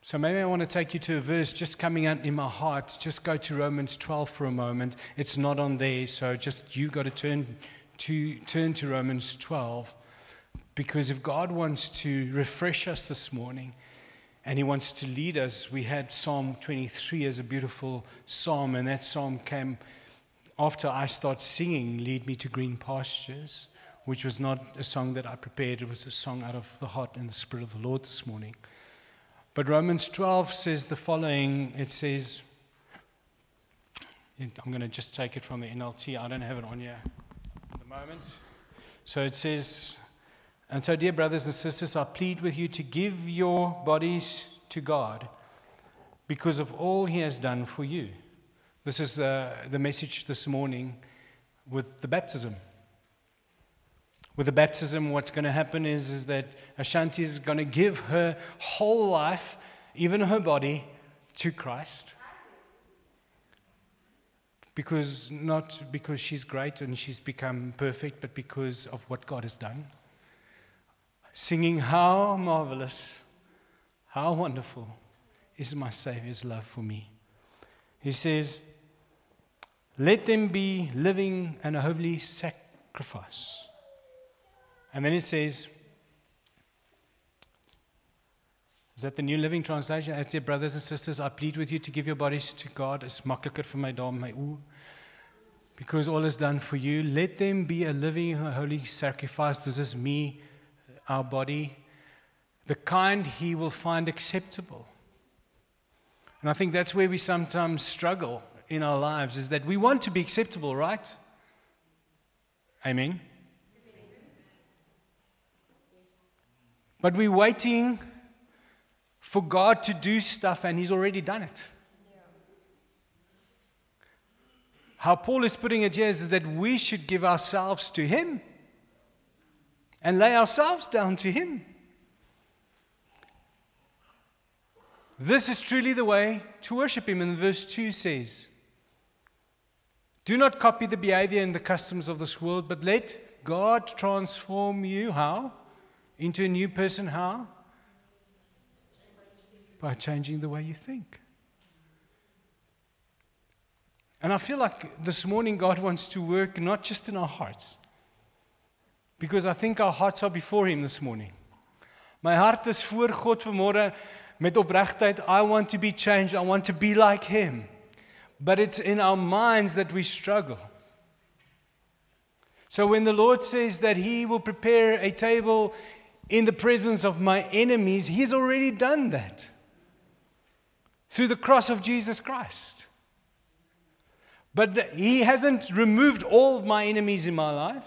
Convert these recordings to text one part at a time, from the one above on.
So maybe I want to take you to a verse just coming out in my heart. Just go to Romans 12 for a moment. It's not on there, so just you got to turn to Romans 12. Because if God wants to refresh us this morning, and He wants to lead us, we had Psalm 23 as a beautiful psalm, and that psalm came after I started singing, Lead Me to Green Pastures, which was not a song that I prepared. It was a song out of the heart and the Spirit of the Lord this morning. But Romans 12 says the following. It says, I'm going to just take it from the NLT. I don't have it on here at the moment. So it says, and so dear brothers and sisters, I plead with you to give your bodies to God because of all He has done for you. This is the message this morning with the baptism. With the baptism, what's going to happen is that Ashanti is going to give her whole life, even her body, to Christ. Not because she's great and she's become perfect, but because of what God has done. Singing, how marvelous, how wonderful is my Savior's love for me. He says, let them be living and a holy sacrifice. And then it says, is that the New Living Translation? It says, brothers and sisters, I plead with you to give your bodies to God. Is makliker vir my daar, my oor. Because all is done for you. Let them be a living, a holy sacrifice. This is me, our body. The kind He will find acceptable. And I think that's where we sometimes struggle in our lives, is that we want to be acceptable, right? Amen. But we're waiting for God to do stuff, and He's already done it. How Paul is putting it here is that we should give ourselves to Him and lay ourselves down to Him. This is truly the way to worship Him. And verse 2 says, do not copy the behavior and the customs of this world, but let God transform you. How? Into a new person, how? By changing the way you think. And I feel like this morning God wants to work not just in our hearts, because I think our hearts are before Him this morning. My hart is voor God vanmorgen met opregtheid. I want to be changed. I want to be like Him. But it's in our minds that we struggle. So when the Lord says that He will prepare a table in the presence of my enemies, He's already done that through the cross of Jesus Christ. But He hasn't removed all of my enemies in my life.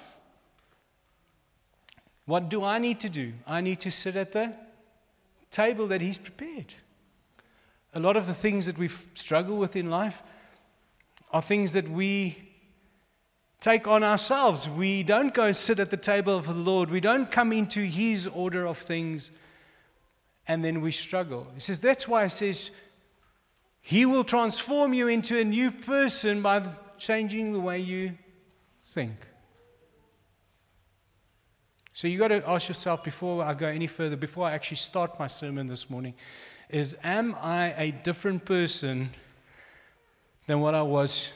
What do I need to do? I need to sit at the table that He's prepared. A lot of the things that we struggle with in life are things that we take on ourselves. We don't go and sit at the table of the Lord. We don't come into His order of things, and then we struggle. He says, that's why He says, He will transform you into a new person by changing the way you think. So you got to ask yourself, before I go any further, before I actually start my sermon this morning, is, am I a different person than what I was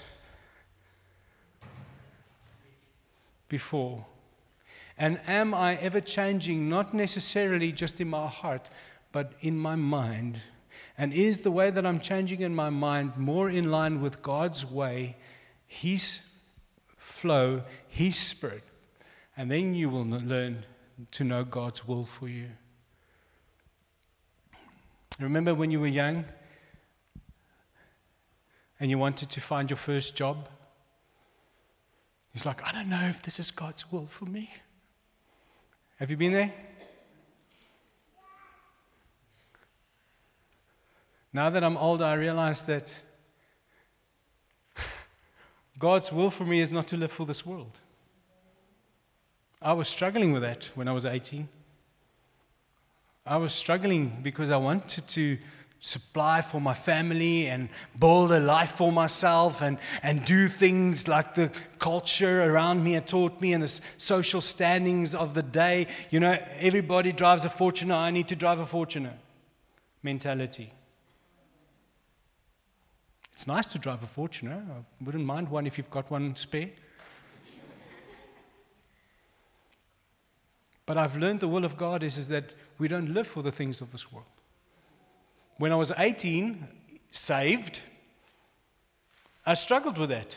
before? And am I ever changing, not necessarily just in my heart, but in my mind? And is the way that I'm changing in my mind more in line with God's way, His flow, His Spirit? And then you will learn to know God's will for you. Remember when you were young and you wanted to find your first job? He's like, I don't know if this is God's will for me. Have you been there? Now that I'm older, I realize that God's will for me is not to live for this world. I was struggling with that when I was 18. I was struggling because I wanted to supply for my family and build a life for myself and do things like the culture around me had taught me and the social standings of the day. You know, everybody drives a Fortuner. I need to drive a Fortuner. mentality. It's nice to drive a Fortuner. I wouldn't mind one if you've got one spare. But I've learned the will of God is that we don't live for the things of this world. When I was 18, saved, I struggled with that.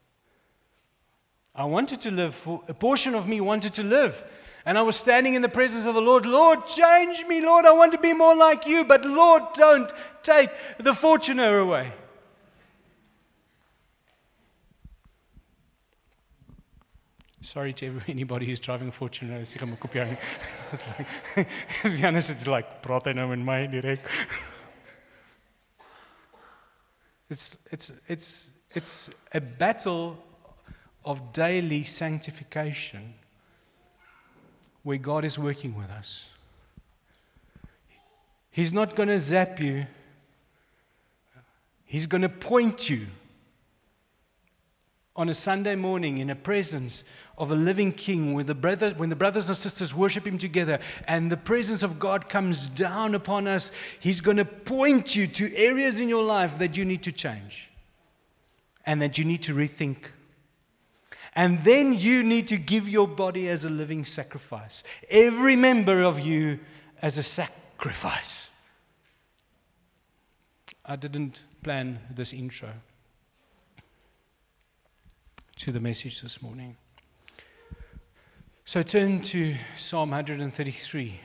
I wanted to live, a portion of me wanted to live. And I was standing in the presence of the Lord. Lord, change me. Lord, I want to be more like you. But Lord, don't take the Fortuner away. Sorry to anybody who's driving a Fortuner. To be honest, it's like, praat hy nou met my direk. It's a battle of daily sanctification where God is working with us. He's not going to zap you. He's going to point you on a Sunday morning in the presence of a living King, when the brothers and sisters worship Him together and the presence of God comes down upon us. He's going to point you to areas in your life that you need to change and that you need to rethink. And then you need to give your body as a living sacrifice. Every member of you as a sacrifice. I didn't plan this intro to the message this morning. So turn to Psalm 133.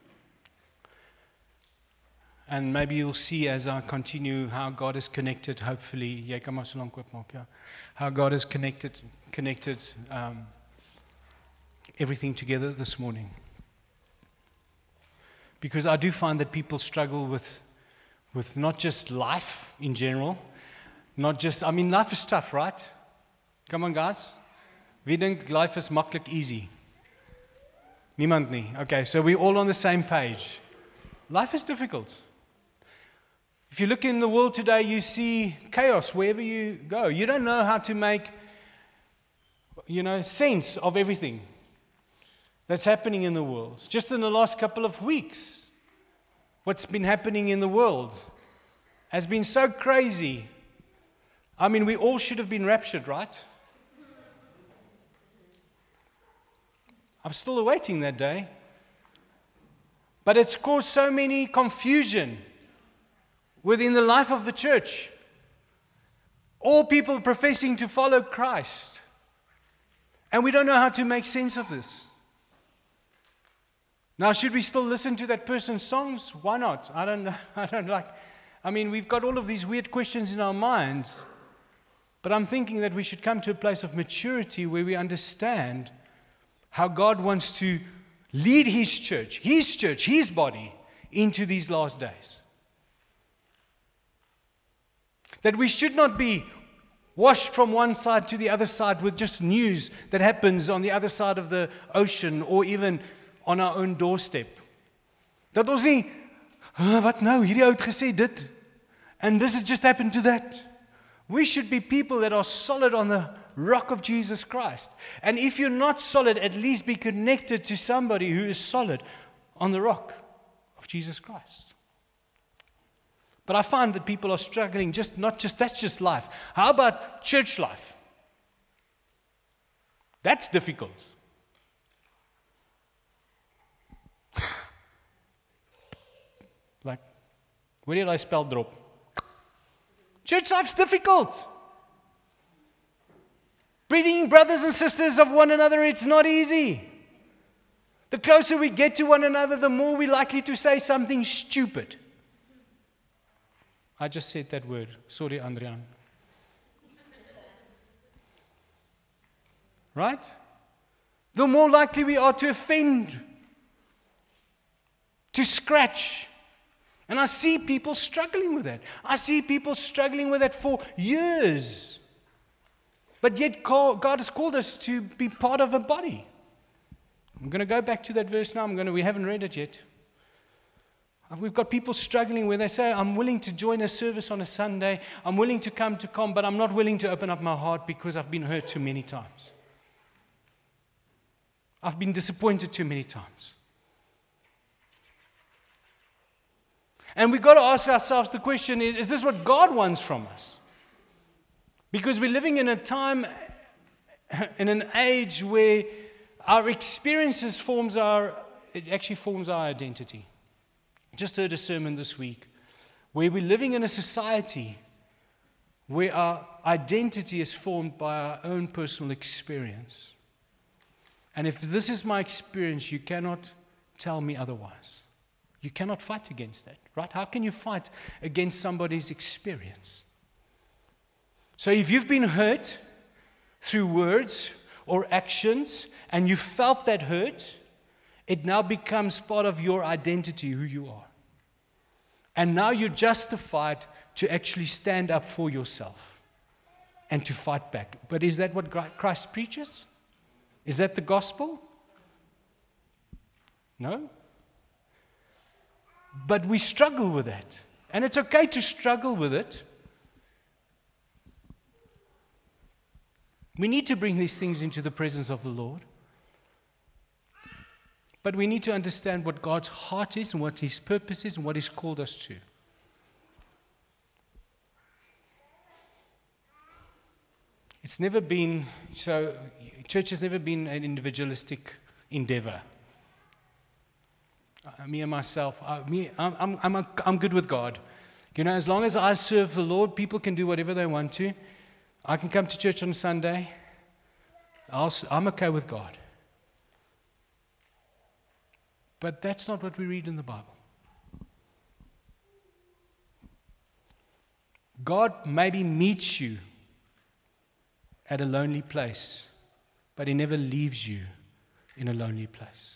And maybe you'll see as I continue how God is connected, hopefully, how God has connected everything together this morning. Because I do find that people struggle with not just life in general, life is tough, right? Come on, guys. Wie dink life is maklik easy? Niemand nie. Okay, so we're all on the same page. Life is difficult. If you look in the world today, you see chaos wherever you go. You don't know how to make, sense of everything that's happening in the world. Just in the last couple of weeks, what's been happening in the world has been so crazy. We all should have been raptured, right? I'm still awaiting that day. But it's caused so many confusion within the life of the church. All people professing to follow Christ. And we don't know how to make sense of this. Now, should we still listen to that person's songs? Why not? I don't like. We've got all of these weird questions in our minds. But I'm thinking that we should come to a place of maturity where we understand how God wants to lead His church, His body, into these last days. That we should not be washed from one side to the other side with just news that happens on the other side of the ocean or even on our own doorstep. Dat ons nie, wat nou, hierdie ou het gesê dit, and this has just happened to that. We should be people that are solid on the rock of Jesus Christ. And if you're not solid, at least be connected to somebody who is solid on the rock of Jesus Christ. But I find that people are struggling, that's just life. How about church life? That's difficult. Like, where did I spell drop? Church life's difficult. Being brothers and sisters of one another, it's not easy. The closer we get to one another, the more we're likely to say something stupid. I just said that word. Sorry, Andrian. Right? The more likely we are to offend, to scratch. And I see people struggling with that. I see people struggling with that for years. But yet God has called us to be part of a body. I'm going to go back to that verse now. We haven't read it yet. We've got people struggling where they say, I'm willing to join a service on a Sunday. I'm willing to come to COM, but I'm not willing to open up my heart because I've been hurt too many times. I've been disappointed too many times. And we've got to ask ourselves the question, is this what God wants from us? Because we're living in a time, in an age where our experiences it actually forms our identity. Just heard a sermon this week where we're living in a society where our identity is formed by our own personal experience. And if this is my experience, you cannot tell me otherwise. You cannot fight against that, right? How can you fight against somebody's experience? So if you've been hurt through words or actions and you felt that hurt, it now becomes part of your identity, who you are. And now you're justified to actually stand up for yourself and to fight back. But is that what Christ preaches? Is that the gospel? No. But we struggle with that. And it's okay to struggle with it. We need to bring these things into the presence of the Lord. But we need to understand what God's heart is and what His purpose is and what He's called us to. It's never been, so church has never been an individualistic endeavor. Me and myself, I'm good with God. You know, as long as I serve the Lord, people can do whatever they want to. I can come to church on Sunday. I'm okay with God. But that's not what we read in the Bible. God maybe meets you at a lonely place, but He never leaves you in a lonely place.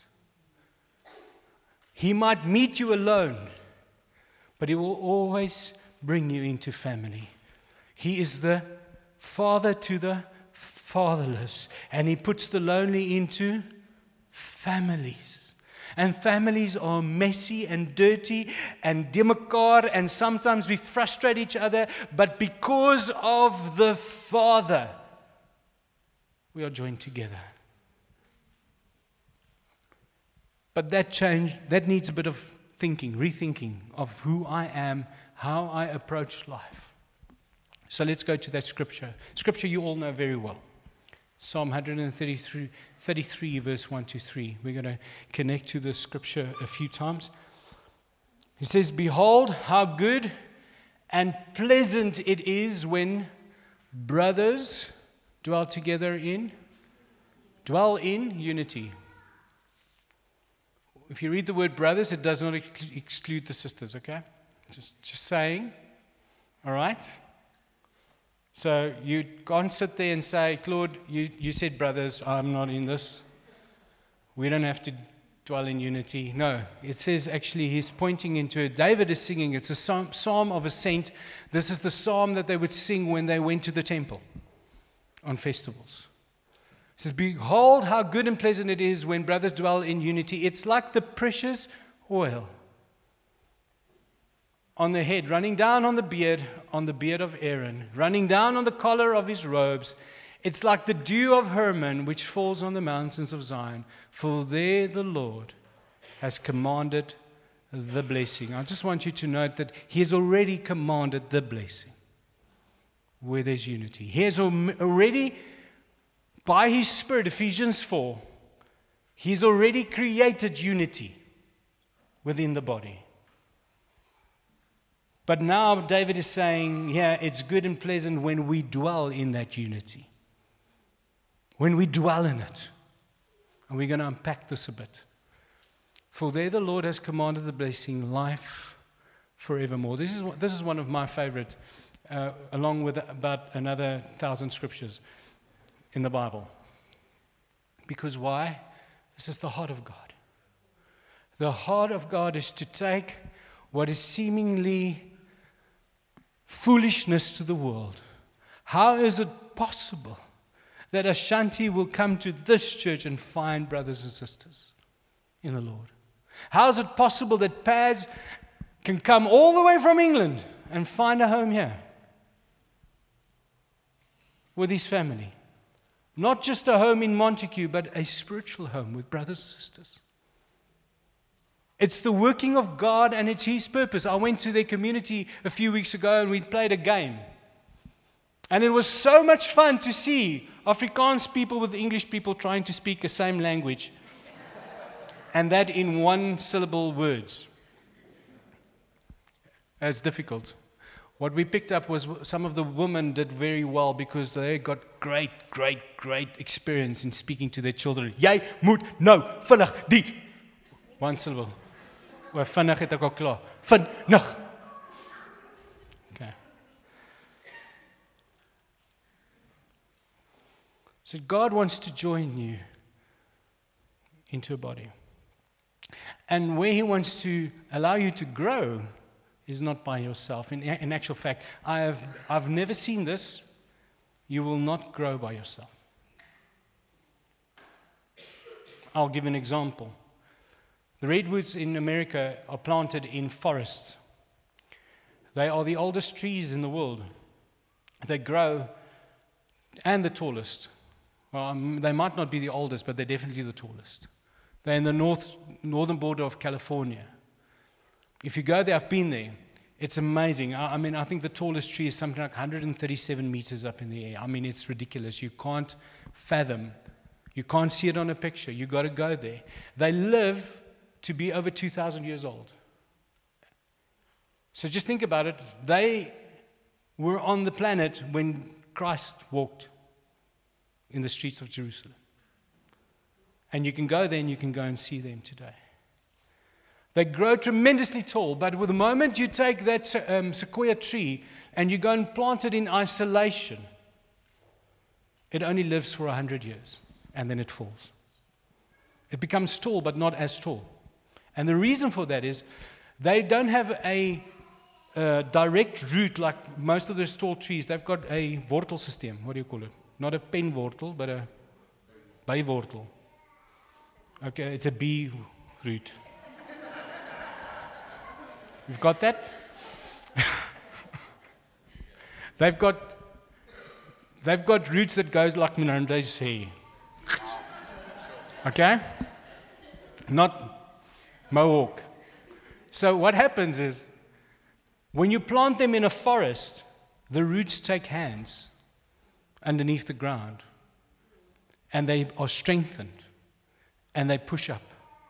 He might meet you alone, but He will always bring you into family. He is the father to the fatherless, and He puts the lonely into families. And families are messy and dirty and democrat, and sometimes we frustrate each other, but because of the Father, we are joined together. But that needs a bit of thinking, rethinking of who I am, how I approach life. So let's go to that scripture. Scripture you all know very well. Psalm 133, verse 1 to 3. We're going to connect to the scripture a few times. He says, "Behold, how good and pleasant it is when brothers dwell in unity." If you read the word brothers, it does not exclude the sisters, okay? Just saying. All right? So you can't sit there and say, "Claude, you said brothers, I'm not in this. We don't have to dwell in unity." No, it says actually he's pointing into it. David is singing. It's a psalm of a saint. This is the psalm that they would sing when they went to the temple on festivals. It says, "Behold, how good and pleasant it is when brothers dwell in unity. It's like the precious oil on the head, running down on the beard of Aaron, running down on the collar of his robes. It's like the dew of Hermon, which falls on the mountains of Zion. For there the Lord has commanded the blessing." I just want you to note that He has already commanded the blessing where there's unity. He has already, by His Spirit, Ephesians 4, He's already created unity within the body. But now David is saying, yeah, it's good and pleasant when we dwell in that unity. When we dwell in it. And we're going to unpack this a bit. For there the Lord has commanded the blessing, life forevermore. This is one of my favorite, along with about another 1,000 scriptures in the Bible. Because why? This is the heart of God. The heart of God is to take what is seemingly foolishness to the world. How is it possible that Ashanti will come to this church and find brothers and sisters in the Lord? How is it possible that Paz can come all the way from England and find a home here with his family? Not just a home in Montague, but a spiritual home with brothers and sisters. It's the working of God and it's His purpose. I went to their community a few weeks ago and we played a game. And it was so much fun to see Afrikaans people with English people trying to speak the same language. And that in one syllable words. It's difficult. What we picked up was some of the women did very well because they got great experience in speaking to their children. Jy moet nou vinnig die. One syllable. Oor vinnig het ek al klaar. Vinnig. Okay. So God wants to join you into a body. And where He wants to allow you to grow is not by yourself. In actual fact, I've never seen this. You will not grow by yourself. I'll give an example. The redwoods in America are planted in forests. They are the oldest trees in the world. They grow, and the tallest. Well, they might not be the oldest, but they're definitely the tallest. They're in the northern border of California. If you go there, I've been there. It's amazing. I mean, I think the tallest tree is something like 137 meters up in the air. I mean, it's ridiculous. You can't fathom. You can't see it on a picture. You've got to go there. They live to be over 2,000 years old. So just think about it. They were on the planet when Christ walked in the streets of Jerusalem. And you can go there and you can go and see them today. They grow tremendously tall, but with the moment you take that sequoia tree and you go and plant it in isolation, it only lives for 100 years, and then it falls. It becomes tall, but not as tall. And the reason for that is they don't have a direct root like most of those tall trees. They've got a wortel system. What do you call it? Not a penwortel, but a bijwortel. Okay, it's a bee root. You've got that? They've got roots that goes like Menande's hair. Okay? Not mohawk. So what happens is, when you plant them in a forest, the roots take hands underneath the ground, and they are strengthened, and they push up.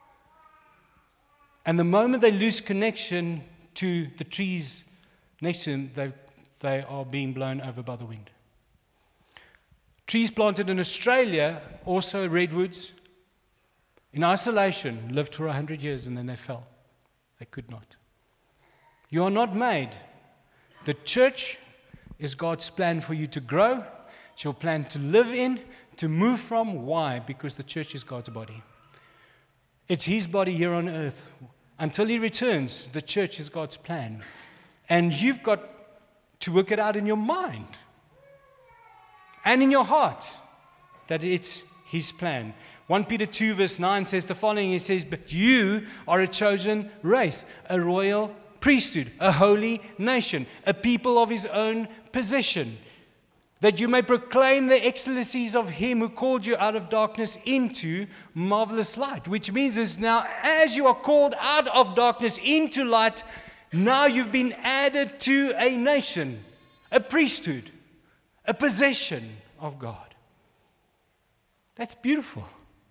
And the moment they lose connection to the trees next to them, they are being blown over by the wind. Trees planted in Australia, also redwoods, in isolation, lived for 100 years and then they fell. They could not. You are not made. The church is God's plan for you to grow. It's your plan to live in, to move from. Why? Because the church is God's body. It's His body here on earth. Until He returns, the church is God's plan. And you've got to work it out in your mind and in your heart that it's His plan. 1 Peter 2 verse 9 says the following. It says, "But you are a chosen race, a royal priesthood, a holy nation, a people of His own possession, that you may proclaim the excellencies of Him who called you out of darkness into marvelous light." Which means is now, as you are called out of darkness into light, now you've been added to a nation, a priesthood, a possession of God. That's beautiful.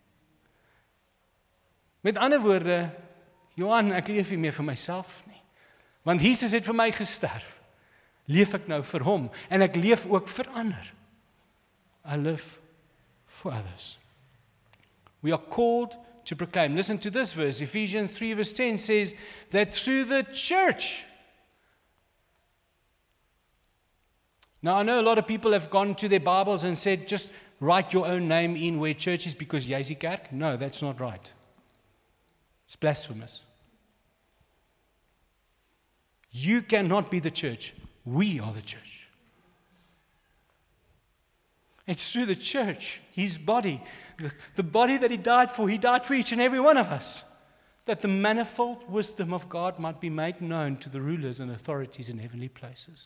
Met ander woorde, Johan, ek leef nie meer vir myself nie. Want Jesus het vir my gesterf. Leef ek nou vir hom en ek leef ook vir ander. I live for others. We are called to proclaim. Listen to this verse. Ephesians 3 verse 10 says that through the church. Now I know a lot of people have gone to their Bibles and said just write your own name in where church is because jy is die kerk. No, that's not right. It's blasphemous. You cannot be the church. We are the church. It's through the church, His body, the body that He died for each and every one of us, that the manifold wisdom of God might be made known to the rulers and authorities in heavenly places.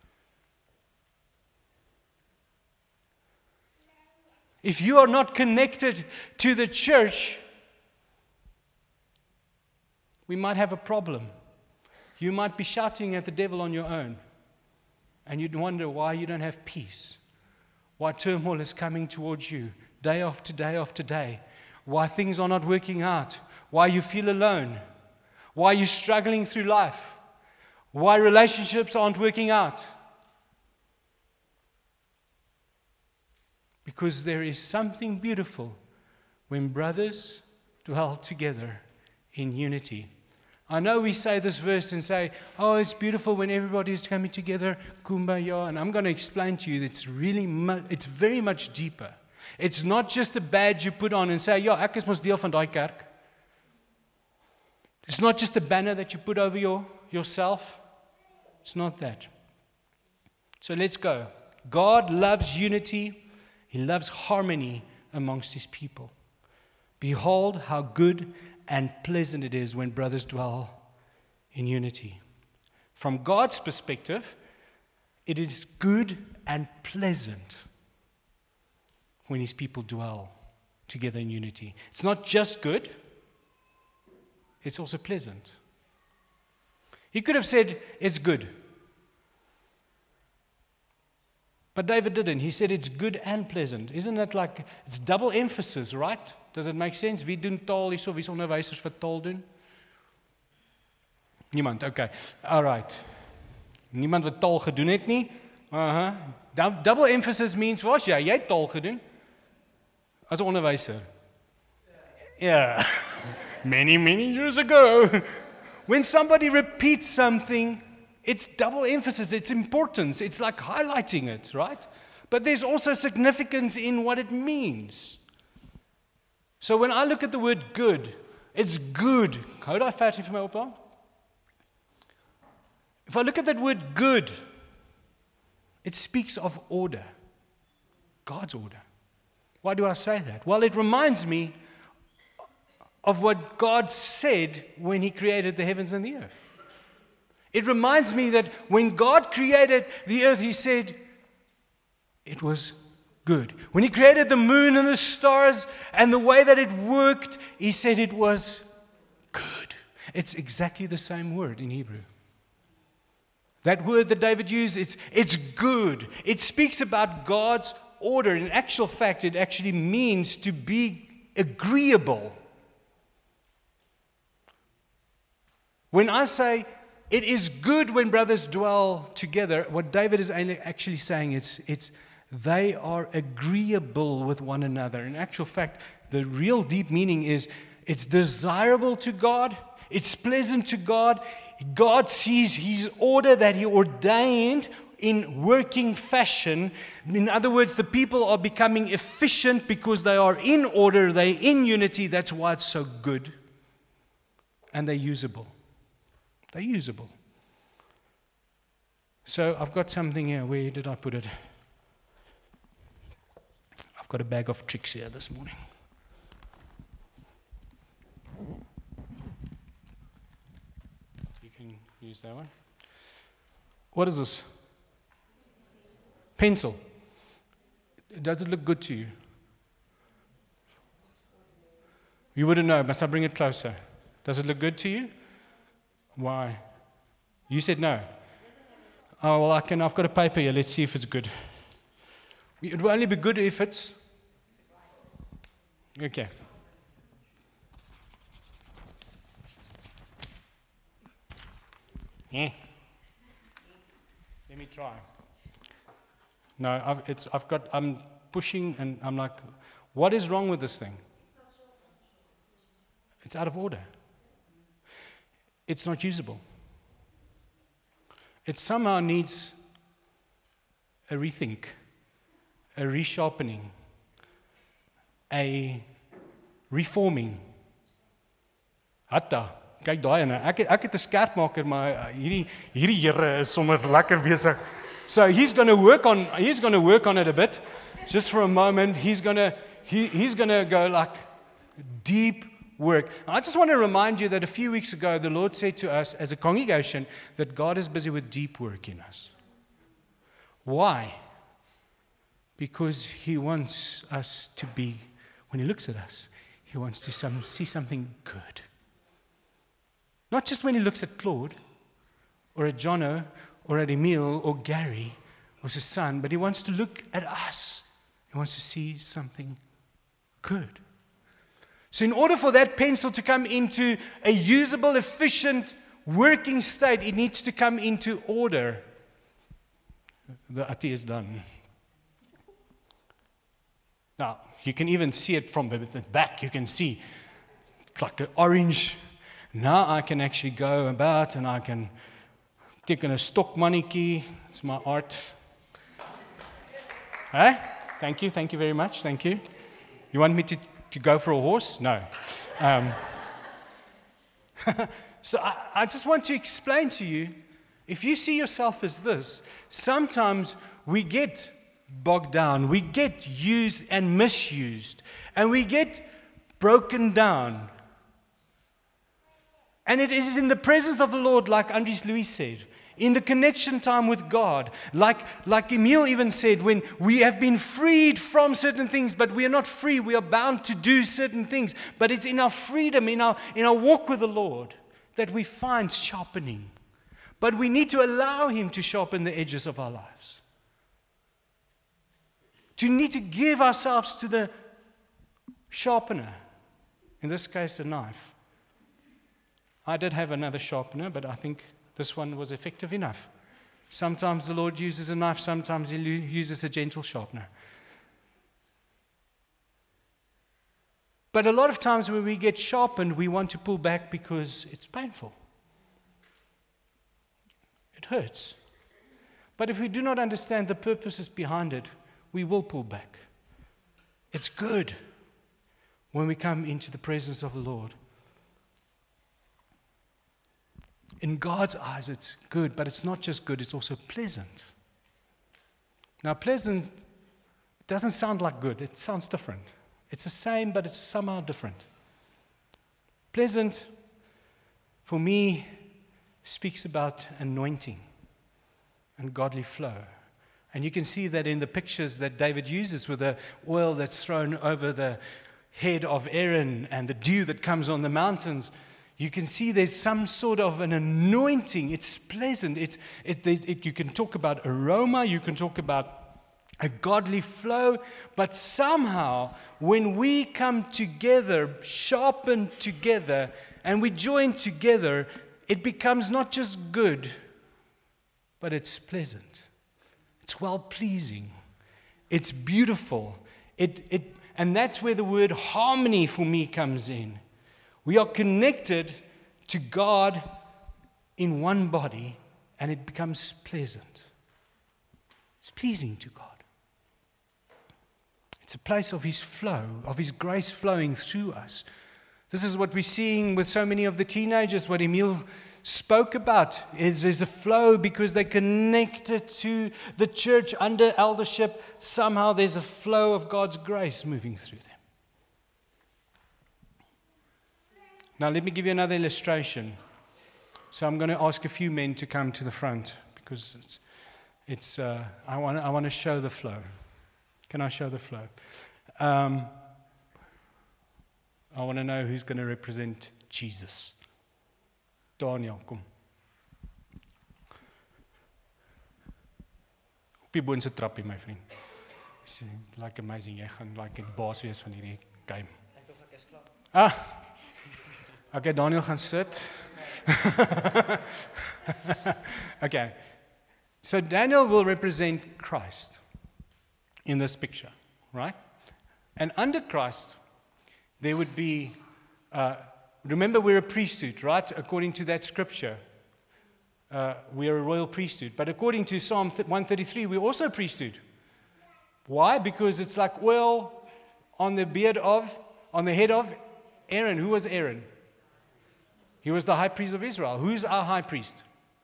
If you are not connected to the church, We might have a problem. You might be shouting at the devil on your own, and you'd wonder why you don't have peace, why turmoil is coming towards you day after day after day, why things are not working out, why you feel alone, why you're struggling through life, why relationships aren't working out. Because there is something beautiful when brothers dwell together in unity. I know we say this verse and say, oh, it's beautiful when everybody is coming together, kumbaya, and I'm going to explain to you that it's very much deeper. It's not just a badge you put on and say, ja, ek is mos deel van daai kerk. It's not just a banner that you put over yourself. It's not that. So let's go. God loves unity. He loves harmony amongst His people. Behold how good and pleasant it is when brothers dwell in unity. From God's perspective, it is good and pleasant when His people dwell together in unity. It's not just good, it's also pleasant. He could have said, it's good. But David didn't. He said it's good and pleasant. Isn't that like, it's double emphasis, right? Does it make sense? Wie doen taal hierso? Wie is onderwysers vir taal doen? Niemand, okay. All right. Niemand wat taal gedoen het nie. Double emphasis means, was jy het taal gedoen? As 'n onderwyser. Yeah. Many years ago. When somebody repeats something, it's double emphasis, it's importance, it's like highlighting it, right? But there's also significance in what it means. So when I look at the word good, it's good. Hou daai versie vir my op daar. If I look at that word good, it speaks of order. God's order. Why do I say that? Well, it reminds me of what God said when He created the heavens and the earth. It reminds me that when God created the earth, He said it was good. When He created the moon and the stars and the way that it worked, He said it was good. It's exactly the same word in Hebrew. That word that David used, it's good. It speaks about God's order. In actual fact, it actually means to be agreeable. When I say it is good when brothers dwell together, what David is actually saying is they are agreeable with one another. In actual fact, the real deep meaning is it's desirable to God, it's pleasant to God. God sees His order that He ordained in working fashion. In other words, the people are becoming efficient because they are in order, they're in unity. That's why it's so good. And they're usable. They're usable. So I've got something here. Where did I put it? I've got a bag of tricks here this morning. You can use that one. What is this? Pencil. Does it look good to you? You wouldn't know. Must I bring it closer? Does it look good to you? Why? You said no. Oh, well, I've got a paper here. Let's see if it's good. It will only be good if it's... Okay. Yeah. Let me try. No, I'm pushing and I'm like, what is wrong with this thing? It's out of order. It's not usable. It somehow needs a rethink, a resharpening, a reforming. Hatta, kyk daai ene. Ek het 'n skerpmaker, maar hierdie Here is sommer lekker besig. So he's going to work on it a bit. Just for a moment, he's going to go like deep work. I just want to remind you that a few weeks ago, the Lord said to us as a congregation that God is busy with deep work in us. Why? Because He wants us to be, when He looks at us, He wants to see something good. Not just when he looks at Claude, or at Jono, or at Emil, or Gary, or Susan, but he wants to look at us. He wants to see something good. So in order for that pencil to come into a usable, efficient, working state, it needs to come into order. The ati is done. Now, you can even see it from the back. You can see it's like an orange. Now I can actually go about and I can take a stock mannetjie. It's my art. Hey? Thank you very much. Thank you. You want me to go for a horse? No. So I just want to explain to you, if you see yourself as this, sometimes we get bogged down, we get used and misused, and we get broken down. And it is in the presence of the Lord, like Andries Louis said, in the connection time with God, like Emil even said, when we have been freed from certain things, but we are not free, we are bound to do certain things. But it's in our freedom, in our walk with the Lord, that we find sharpening. But we need to allow Him to sharpen the edges of our lives. To need to give ourselves to the sharpener, in this case a knife. I did have another sharpener, but I think this one was effective enough. Sometimes the Lord uses a knife, sometimes He uses a gentle sharpener. But a lot of times when we get sharpened, we want to pull back because it's painful. It hurts. But if we do not understand the purposes behind it, we will pull back. It's good when we come into the presence of the Lord. In God's eyes, it's good, but it's not just good, it's also pleasant. Now, pleasant doesn't sound like good, it sounds different. It's the same, but it's somehow different. Pleasant, for me, speaks about anointing and godly flow. And you can see that in the pictures that David uses with the oil that's thrown over the head of Aaron and the dew that comes on the mountains. You can see there's some sort of an anointing. It's pleasant. You can talk about aroma. You can talk about a godly flow. But somehow, when we come together, sharpened together, and we join together, it becomes not just good, but it's pleasant. It's well-pleasing. It's beautiful. And that's where the word harmony for me comes in. We are connected to God in one body, and it becomes pleasant. It's pleasing to God. It's a place of His flow, of His grace flowing through us. This is what we're seeing with so many of the teenagers, what Emil spoke about, is there's a flow because they're connected to the church under eldership. Somehow there's a flow of God's grace moving through them. Now, let me give you another illustration. So I'm going to ask a few men to come to the front because I want to show the flow. Can I show the flow? I want to know who's going to represent Jesus. Daniel, kom. Op die boonste trappie, my vriend. It's like amazing. Jy gaan like die baas wees van hierdie game. Ek is klaar. Okay, Daniel gaan sit. Okay. So Daniel will represent Christ in this picture, right? And under Christ, there would be, remember we're a priesthood, right? According to that scripture, we are a royal priesthood. But according to Psalm 133, we're also a priesthood. Why? Because it's like oil on the head of Aaron. Who was Aaron? He was the high priest of Israel. Who's our high priest?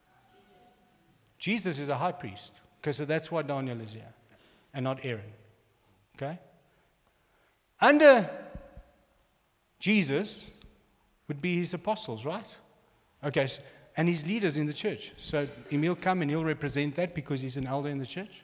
Jesus is a high priest. Okay, so that's why Daniel is here, and not Aaron. Okay? Under Jesus would be his apostles, right? Okay, and his leaders in the church. So Emil come and he'll represent that because he's an elder in the church.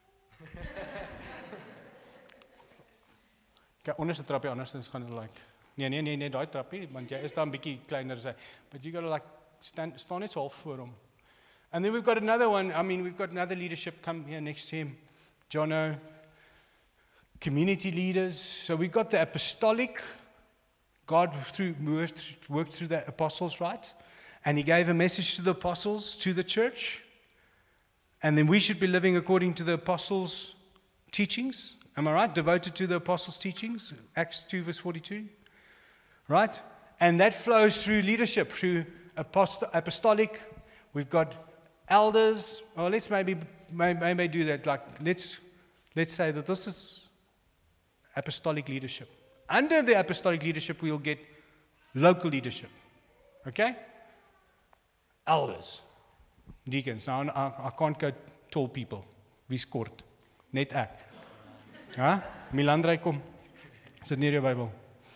Okay, onderste trappie, anders gaan het like Nee, daai trappie, want jy is dan 'n bietjie kleiner as hy. But you got to like staan net half voor hom. And then we've got another one. I mean, we've got another leadership come here next to him. Jono, community leaders. So we've got the apostolic. God worked through the apostles, right? And he gave a message to the apostles, to the church. And then we should be living according to the apostles' teachings. Am I right? Devoted to the apostles' teachings. Acts 2 verse 42. Right? And that flows through leadership, through apostolic. We've got elders. Or let's maybe do that. Like let's say that this is apostolic leadership. Under the apostolic leadership, we'll get local leadership. Okay? Elders. Deacons. Now, I can't go tall people. Wie's kort? Net ek. Huh? Milandrey, kom. Sit near your Bible.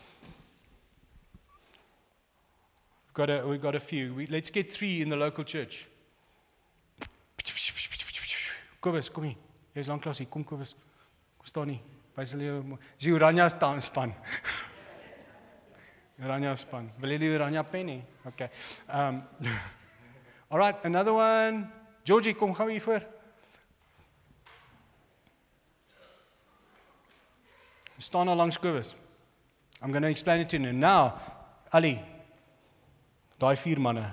We've got a few. Let's get 3 in the local church. Kobus, kom hier. Jy's lank klas hier. Kom Kobus. Kom staan nie. Wys hulle jou. Dis die Oranje span. Oranje span. Wil jy die Oranje pen nie? Okay. All right, another one. Georgie, kom gou hier voor. Staan al langs Kobus. I'm going to explain it to you now. Ali, daai 4 manne.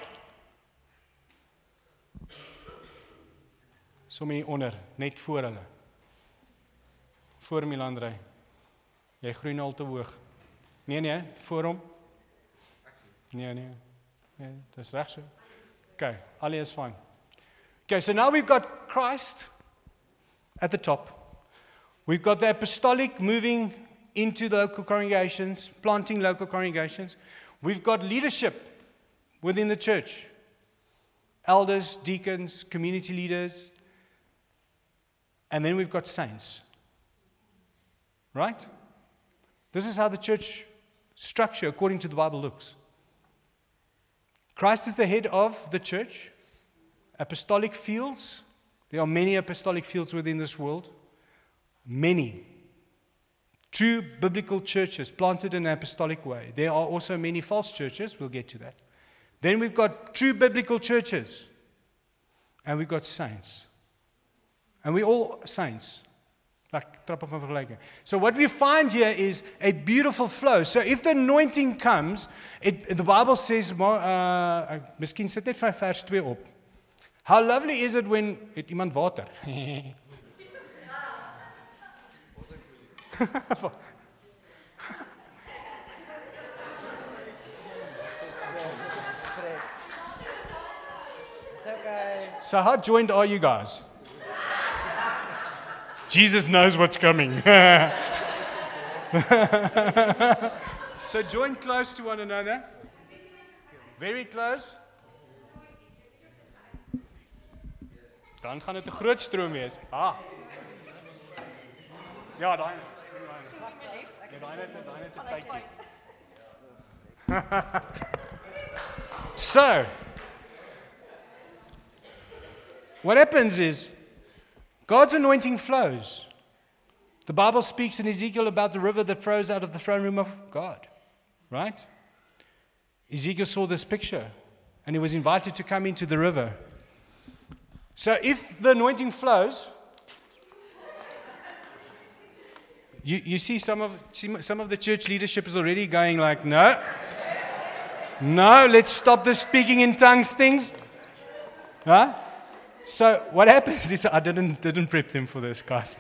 Sommige onder, net voor hulle. Voor Milandrey. Jy groei nou al te hoog. Nee, voor hom. Nee, dis reg so. Okay, Ali is fine. Okay, so now we've got Christ at the top. We've got the apostolic moving into the local congregations, planting local congregations. We've got leadership within the church. Elders, deacons, community leaders. And then we've got saints. Right? This is how the church structure, according to the Bible, looks. Christ is the head of the church. Apostolic fields. There are many apostolic fields within this world. Many. True biblical churches planted in an apostolic way. There are also many false churches. We'll get to that. Then we've got true biblical churches. And we've got saints. And we're all saints. Like trap van vergelijking. So what we find here is a beautiful flow. So if the anointing comes, the Bible says, miskien sit net van vers 2 op. How lovely is it when, het iemand water? So how joined are you guys? Jesus knows what's coming. So join close to one another. Very close. Dan gaan dit 'n groot stroom wees. Ja, daai. So, what happens is, God's anointing flows. The Bible speaks in Ezekiel about the river that flows out of the throne room of God, right? Ezekiel saw this picture, and he was invited to come into the river. So if the anointing flows, you see some of the church leadership is already going like, no, let's stop the speaking in tongues things. Huh? So what happens is, I didn't prep them for this, guys.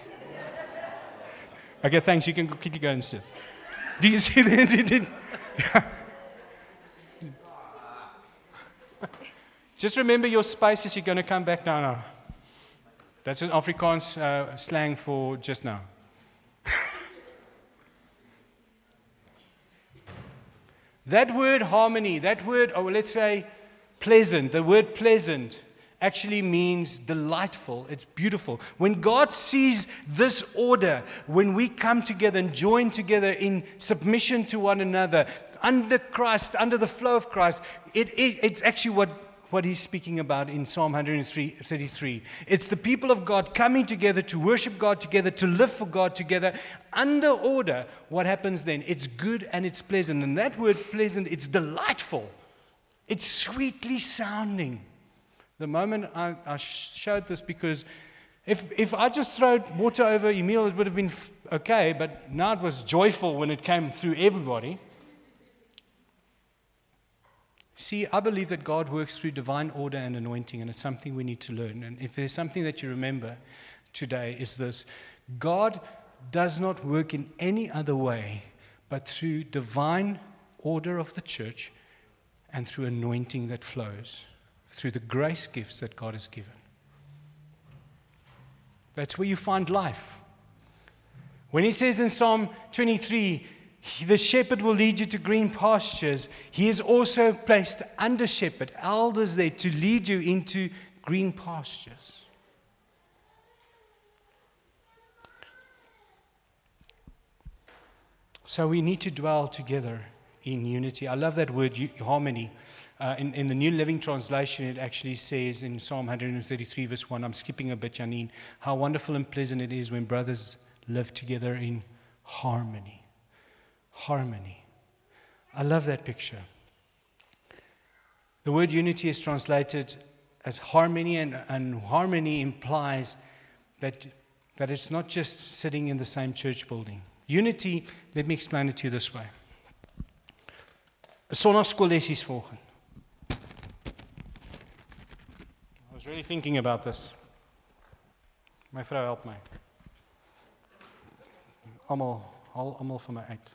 Okay, thanks. You can quickly go and sit. Do you see that? Just remember your spaces. You're going to come back now. That's an Afrikaans slang for just now. That word harmony, that word, or let's say pleasant, the word pleasant actually means delightful. It's beautiful. When God sees this order, when we come together and join together in submission to one another, under Christ, under the flow of Christ, it's actually what what he's speaking about in Psalm 133. It's the people of God coming together to worship God together, to live for God together, under order. What happens then? It's good and it's pleasant. And that word pleasant, it's delightful. It's sweetly sounding. The moment I showed this, because if I just throw water over Emil, it would have been okay, but now it was joyful when it came through everybody. See, I believe that God works through divine order and anointing, and it's something we need to learn. And if there's something that you remember today, is this: God does not work in any other way but through divine order of the church and through anointing that flows, through the grace gifts that God has given. That's where you find life. When he says in Psalm 23, the shepherd will lead you to green pastures, he has also placed under shepherd, elders there, to lead you into green pastures. So we need to dwell together in unity. I love that word, harmony. In the New Living Translation, it actually says in Psalm 133, verse 1, I'm skipping a bit, Janine, how wonderful and pleasant it is when brothers live together in harmony. Harmony. I love that picture. The word unity is translated as harmony, and harmony implies that it's not just sitting in the same church building. Unity, let me explain it to you this way. 'n Sonnaarskoolessies volgen. I was really thinking about this. My vrou help my. Almal van my uit.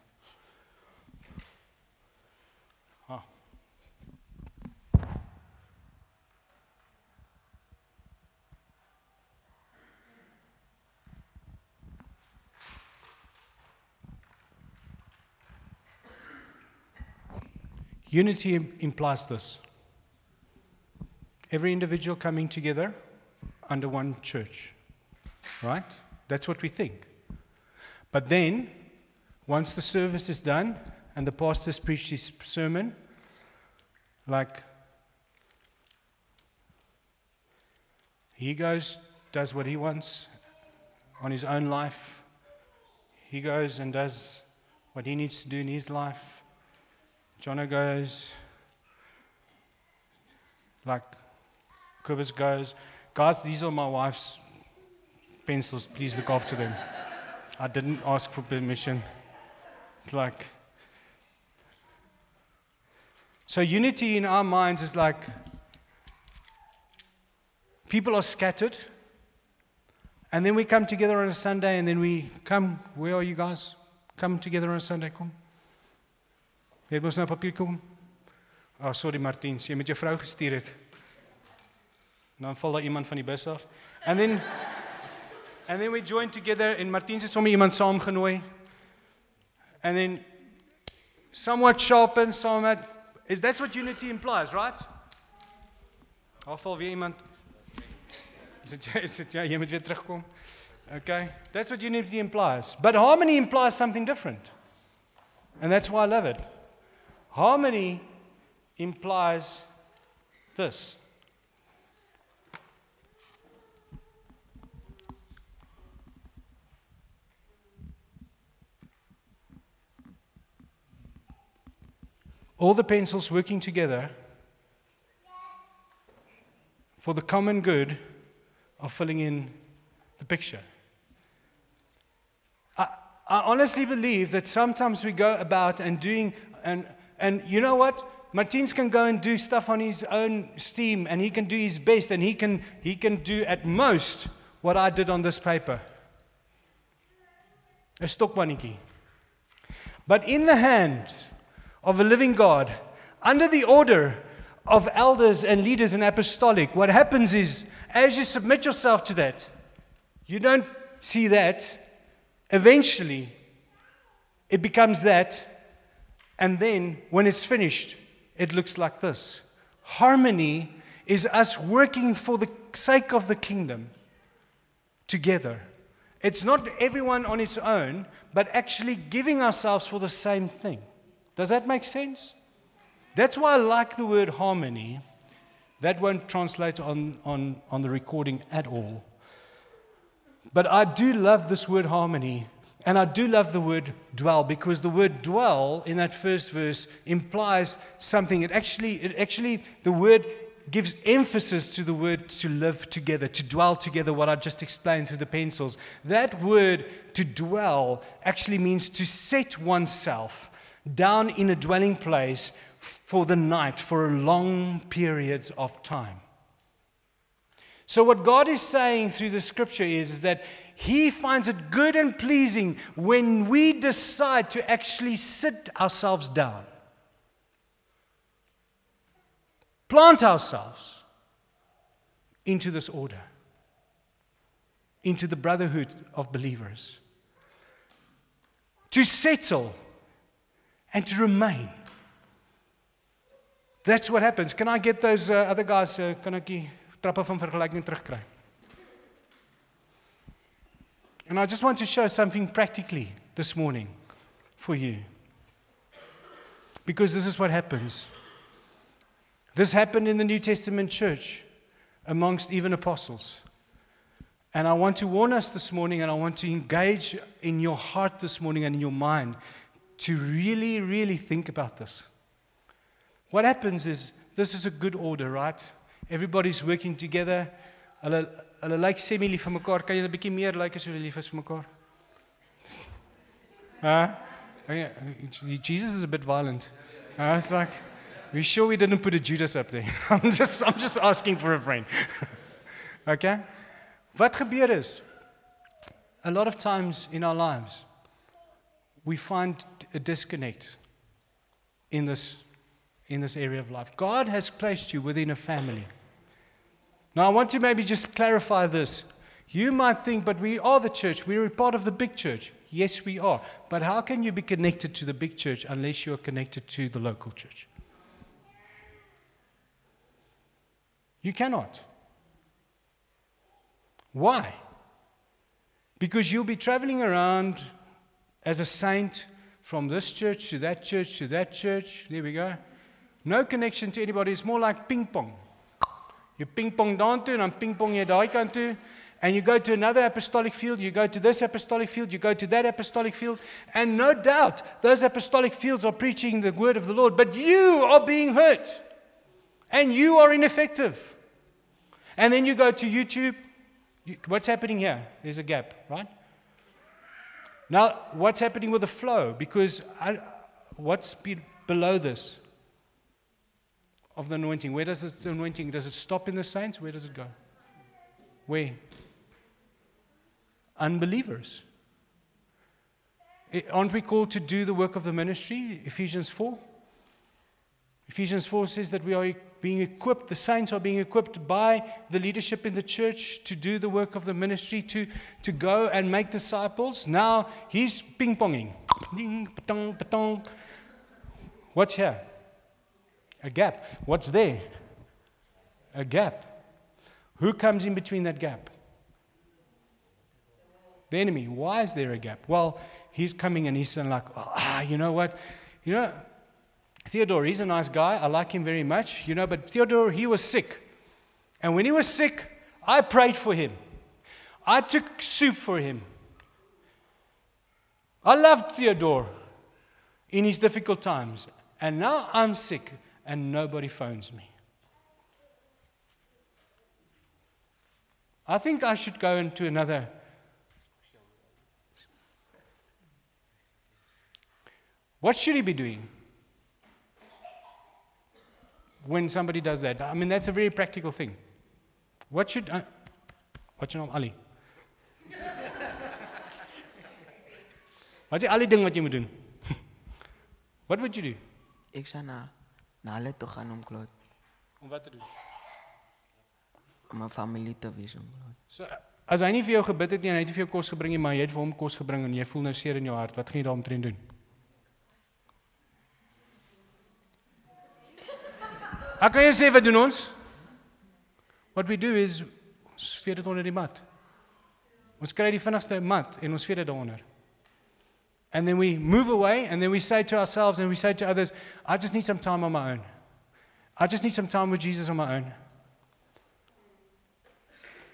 Unity implies this. Every individual coming together under one church. Right? That's what we think. But then, once the service is done and the pastor's preached his sermon, like, he goes, does what he wants on his own life. He goes and does what he needs to do in his life. Jono goes, like Kobus goes. Guys, these are my wife's pencils. Please look after them. I didn't ask for permission. It's like, so unity in our minds is like, people are scattered, and then we come together on a Sunday, and then we come, where are you guys? Come together on a Sunday, kom. Jy het mos nou papier kom? Oh, sorry Martiens, jy met jou vrou gestuur het. Dan val daar iemand van die bus af. And then we join together, en Martiens het sommer iemand saamgenooi. And then somewhat sharpen, somewhat, that's what unity implies, right? Daar val weer iemand. Is it jy moet weer terugkom? Okay, that's what unity implies. But harmony implies something different. And that's why I love it. Harmony implies this. All the pencils working together for the common good of filling in the picture. I honestly believe that sometimes we go about and doing, and you know what? Martiens can go and do stuff on his own steam, and he can do his best, and he can do at most what I did on this paper. 'n stokmannetjie. But in the hand of a living God, under the order of elders and leaders and apostolic, what happens is, as you submit yourself to that, you don't see that. Eventually, it becomes that, and then when it's finished, it looks like this. Harmony is us working for the sake of the kingdom together. It's not everyone on its own, but actually giving ourselves for the same thing. Does that make sense? That's why I like the word harmony, That won't translate on the recording at all. But I do love this word harmony, and I do love the word dwell, because the word dwell in that first verse implies something. It actually, the word gives emphasis to the word to live together, to dwell together, what I just explained through the pencils. That word to dwell actually means to set oneself down in a dwelling place for the night, for long periods of time. So what God is saying through the scripture is that He finds it good and pleasing when we decide to actually sit ourselves down. Plant ourselves into this order, into the brotherhood of believers, to settle and to remain. That's what happens. Can I get those other guys, kan ek die trappe van vergelyking terugkry? And I just want to show something practically this morning for you. Because this is what happens. This happened in the New Testament church amongst even apostles. And I want to warn us this morning, and I want to engage in your heart this morning and in your mind to really, really think about this. What happens is, this is a good order, right? Everybody's working together. Hulle lyk semi-lief vir mekaar. Kan julle 'n bietjie meer lyk as julle lief is vir mekaar? Jesus is a bit violent. It's like, we sure we didn't put a Judas up there? I'm just asking for a friend. Okay? Wat gebeur is, a lot of times in our lives, we find a disconnect in this area of life. God has placed you within a family. Now, I want to maybe just clarify this. You might think, but we are the church. We're a part of the big church. Yes, we are. But how can you be connected to the big church unless you are connected to the local church? You cannot. Why? Because you'll be traveling around as a saint from this church to that church to that church. There we go. No connection to anybody. It's more like ping pong. You ping pong down to, and I'm ping pong here daai kant toe. And you go to another apostolic field, you go to this apostolic field, you go to that apostolic field. And no doubt, those apostolic fields are preaching the word of the Lord. But you are being hurt. And you are ineffective. And then you go to YouTube. What's happening here? There's a gap, right? Now, what's happening with the flow? Because what's below this of the anointing? Where does the anointing, does it stop in the saints? Where does it go? Where? Unbelievers. Aren't we called to do the work of the ministry? Ephesians 4. Ephesians 4 says that we are being equipped, the saints are being equipped by the leadership in the church to do the work of the ministry, to go and make disciples. Now, he's ping-ponging. Ding, patong, patong. What's here? A gap. What's there? A gap. Who comes in between that gap? The enemy. Why is there a gap? Well, he's coming and he's saying like, you know what? You know, Theodore, he's a nice guy. I like him very much. You know, but Theodore, he was sick. And when he was sick, I prayed for him. I took soup for him. I loved Theodore in his difficult times. And now I'm sick and nobody phones me. I think I should go into another. What should he be doing when somebody does that? I mean, that's a very practical thing. What's your name? Ali. Wat is die Ali ding wat jy moet doen? What would you do? Ek sal na hulle toe gaan om groot. Om wat te doen? Om 'n familie te wees om groot. So, as hy nie vir jou gebid het nie en hy het nie vir jou kos gebring nie, maar jy het vir hom kos gebring en jy voel nou seer in jou hart, wat gaan jy daaromtrent doen? Ek kan jy sê wat doen ons? What we do is ons vee dit onder die mat. Ons kry die vinnigste mat en ons vee dit daaronder. And then we move away and then we say to ourselves and we say to others, I just need some time on my own. I just need some time with Jesus on my own.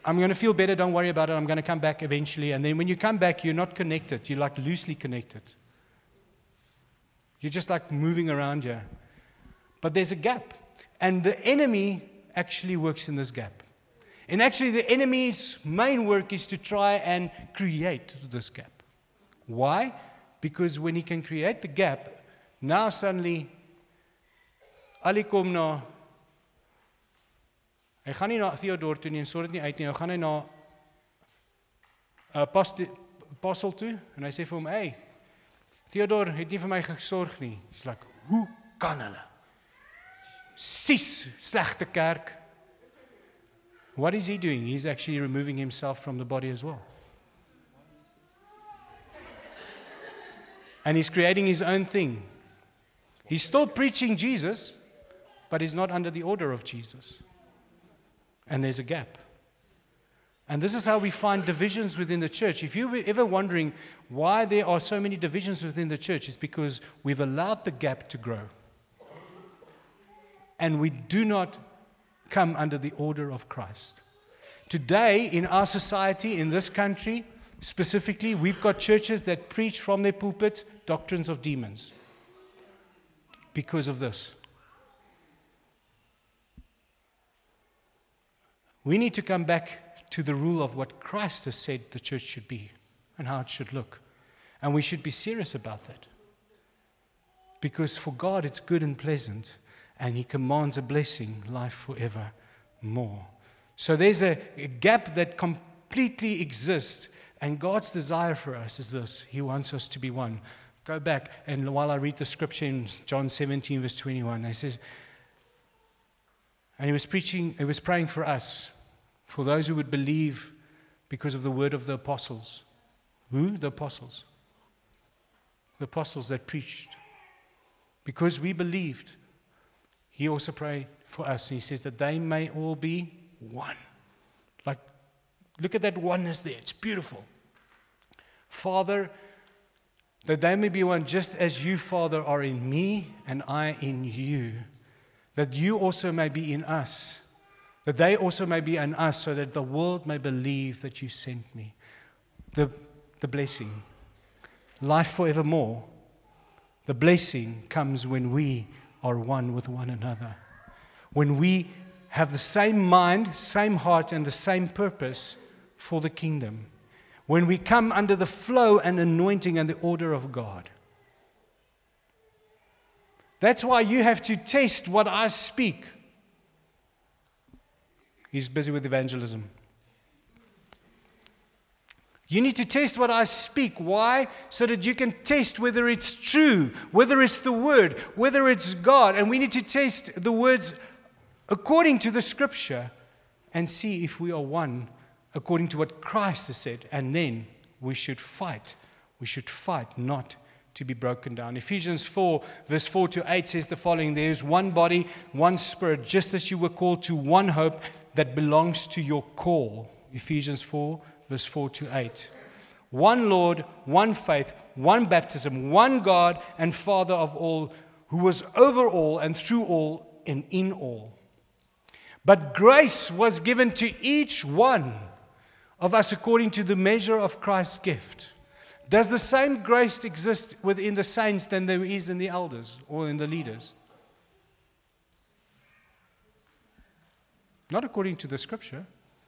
I'm going to feel better, don't worry about it, I'm going to come back eventually. And then when you come back, you're not connected. You're like loosely connected. You're just like moving around here. But there's a gap. And the enemy actually works in this gap. And actually the enemy's main work is to try and create this gap. Why? Because when he can create the gap, now suddenly, Ali kom na, hy gaan nie na Theodore toe nie en sort dit nie uit nie, nou gaan hy na apostel toe en hy sê vir hom, hey, Theodore het nie vir my gesorg nie. He's like, hoe kan hulle? Sis, slegte kerk. What is he doing? He's actually removing himself from the body as well. And he's creating his own thing. He's still preaching Jesus, but he's not under the order of Jesus. And there's a gap. And this is how we find divisions within the church. If you're ever wondering why there are so many divisions within the church, it's because we've allowed the gap to grow. And we do not come under the order of Christ. Today, in our society, in this country, specifically, we've got churches that preach from their pulpits doctrines of demons. Because of this. We need to come back to the rule of what Christ has said the church should be and how it should look. And we should be serious about that. Because for God it's good and pleasant, and He commands a blessing, life forevermore. So there's a gap that completely exists, and God's desire for us is this. He wants us to be one. Go back, and while I read the scripture in John 17, verse 21, he says, and he was praying for us, for those who would believe because of the word of the apostles. Who? The apostles. The apostles that preached. Because we believed, he also prayed for us. He says that they may all be one. Like, look at that oneness there. It's beautiful. Father, that they may be one just as you, Father, are in me and I in you. That you also may be in us. That they also may be in us, so that the world may believe that you sent me. The blessing. Life forevermore. The blessing comes when we are one with one another. When we have the same mind, same heart, and the same purpose for the kingdom. When we come under the flow and anointing and the order of God. That's why you have to test what I speak. He's busy with evangelism. You need to test what I speak. Why? So that you can test whether it's true, whether it's the word, whether it's God. And we need to test the words according to the scripture and see if we are one according to what Christ has said. And then we should fight. We should fight not to be broken down. Ephesians 4, verse 4 to 8 says the following. There is one body, one spirit, just as you were called to one hope that belongs to your call. Ephesians 4, verse 4 to 8. One Lord, one faith, one baptism, one God and Father of all, who was over all and through all and in all. But grace was given to each one of us according to the measure of Christ's gift. Does the same grace exist within the saints than there is in the elders or in the leaders? Not according to the scripture.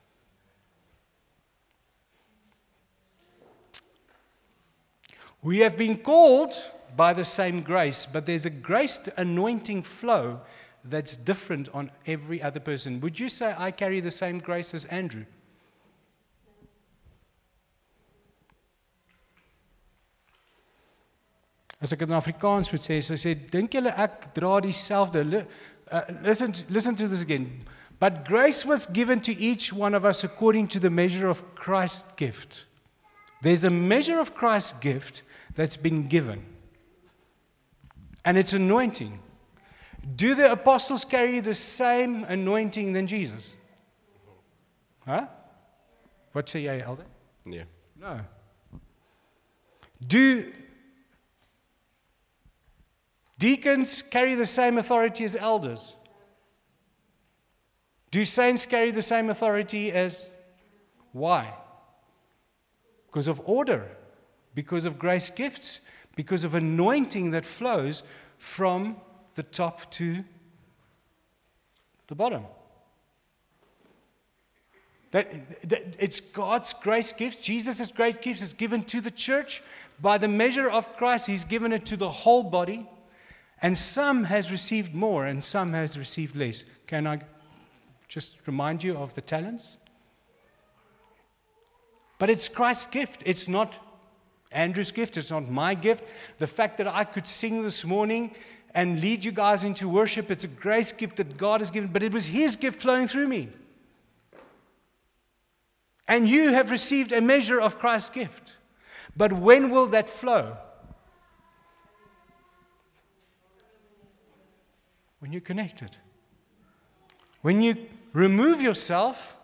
We have been called by the same grace, but there's a grace anointing flow that's different on every other person. Would you say I carry the same grace as Andrew? As ek in Afrikaans moet sê, so sê, dink julle ek dra dieselfde? Listen to this again. But grace was given to each one of us according to the measure of Christ's gift. There's a measure of Christ's gift that's been given. And it's anointing. Do the apostles carry the same anointing than Jesus? Huh? What say jy, Elder? Nee. No. Do deacons carry the same authority as elders? Do saints carry the same authority as Why? Because of order, because of grace gifts, because of anointing that flows from the top to the bottom. It's God's grace gifts. Jesus' great gifts is given to the church. By the measure of Christ, He's given it to the whole body. And some has received more and some has received less. Can I just remind you of the talents? But it's Christ's gift. It's not Andrew's gift. It's not my gift. The fact that I could sing this morning and lead you guys into worship, it's a grace gift that God has given. But it was His gift flowing through me. And you have received a measure of Christ's gift. But when will that flow? When you're connected. When you remove yourself,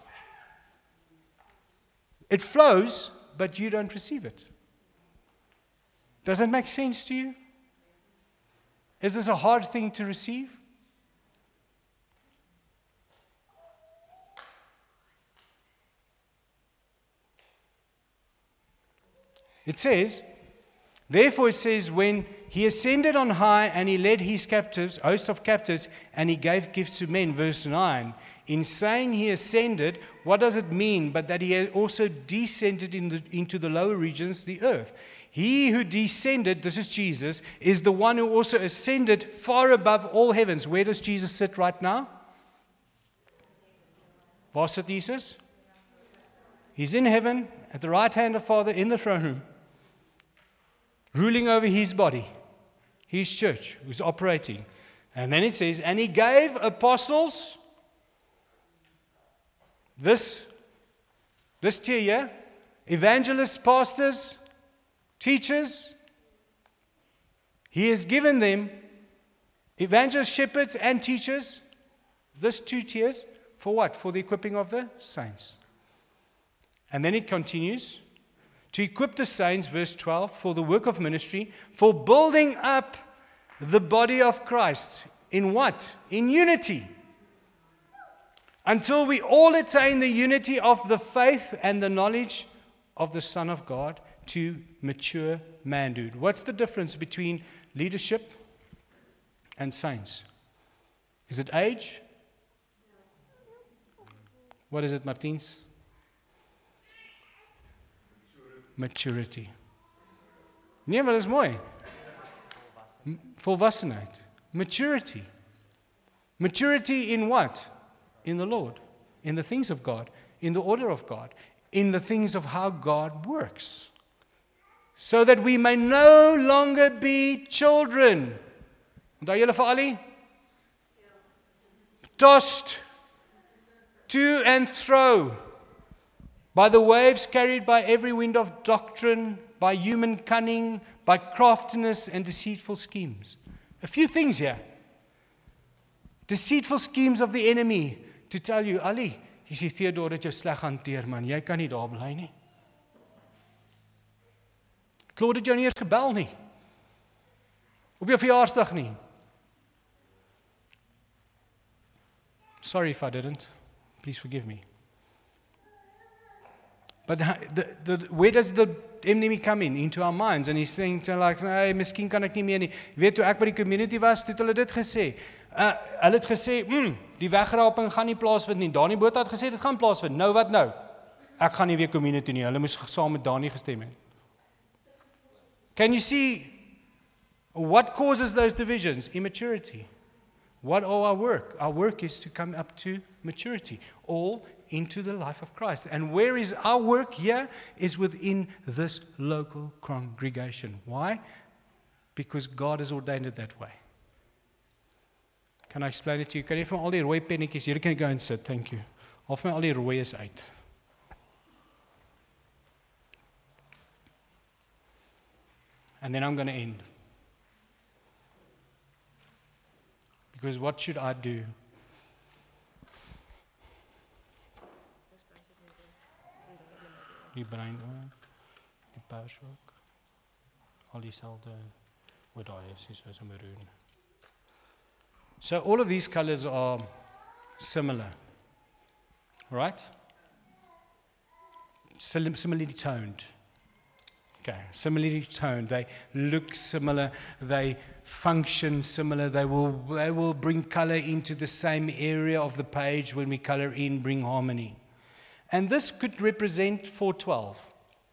it flows, but you don't receive it. Does that make sense to you? Is this a hard thing to receive? It says, therefore it says, when He ascended on high and He led His captives, hosts of captives, and He gave gifts to men. Verse 9. In saying He ascended, what does it mean? But that He had also descended into the lower regions, the earth. He who descended, this is Jesus, is the one who also ascended far above all heavens. Where does Jesus sit right now? Waar sit Jesus? He's in heaven, at the right hand of Father, in the throne room, ruling over His body, His church, who's operating. And then it says, and He gave apostles, this tier here, evangelists, pastors, teachers. He has given them evangelists, shepherds, and teachers, this 2 tiers, for what? For the equipping of the saints. And then it continues, to equip the saints, verse 12, for the work of ministry, for building up the body of Christ. In what? In unity. Until we all attain the unity of the faith and the knowledge of the Son of God, to mature manhood. What's the difference between leadership and saints? Is it age? What is it, Martins? Maturity. Nee, maar dat is mooi. Volwassenheid. Maturity. Maturity in what? In the Lord. In the things of God. In the order of God. In the things of how God works. So that we may no longer be children. Onthou julle vir Ali? Tossed to and fro by the waves carried by every wind of doctrine, by human cunning, by craftiness and deceitful schemes. A few things here. Deceitful schemes of the enemy to tell you, Ali, jy sê Theodore dat jy sleg hanteer man, jy kan nie daar bly nie. Claude het jou nie eens gebel nie. Op jou verjaarsdag nie. Sorry if I didn't. Please forgive me. But where does the enemy come in? Into our minds. And he's saying to like, hey, miskien kan ek nie meer nie. Weet toe ek by die community was, het hulle dit gesê. Hulle het gesê, die wegraping gaan nie plaasvind nie. Dani Botha het gesê, dit gaan plaasvind. Nou wat nou? Ek gaan nie weer community nie. Hulle moes saam met Dani gestem het. Can you see what causes those divisions? Immaturity. What are our work? Our work is to come up to maturity, all into the life of Christ. And where is our work here? Is within this local congregation. Why? Because God has ordained it that way. Can I explain it to you? Kan jy vir my al die rooi pennetjies, hier kan jy go and sit, thank you. Al vir my al die rooi is uit. And then I'm going to end. Because what should I do? Die brein ook, die paus ook, al dieselfde, wat daar is soos 'n maroon. So all of these colors are similar, right? similarly toned. Okay, similarly toned. They look similar. They function similar. They will bring color into the same area of the page when we color in, bring harmony. And this could represent 412.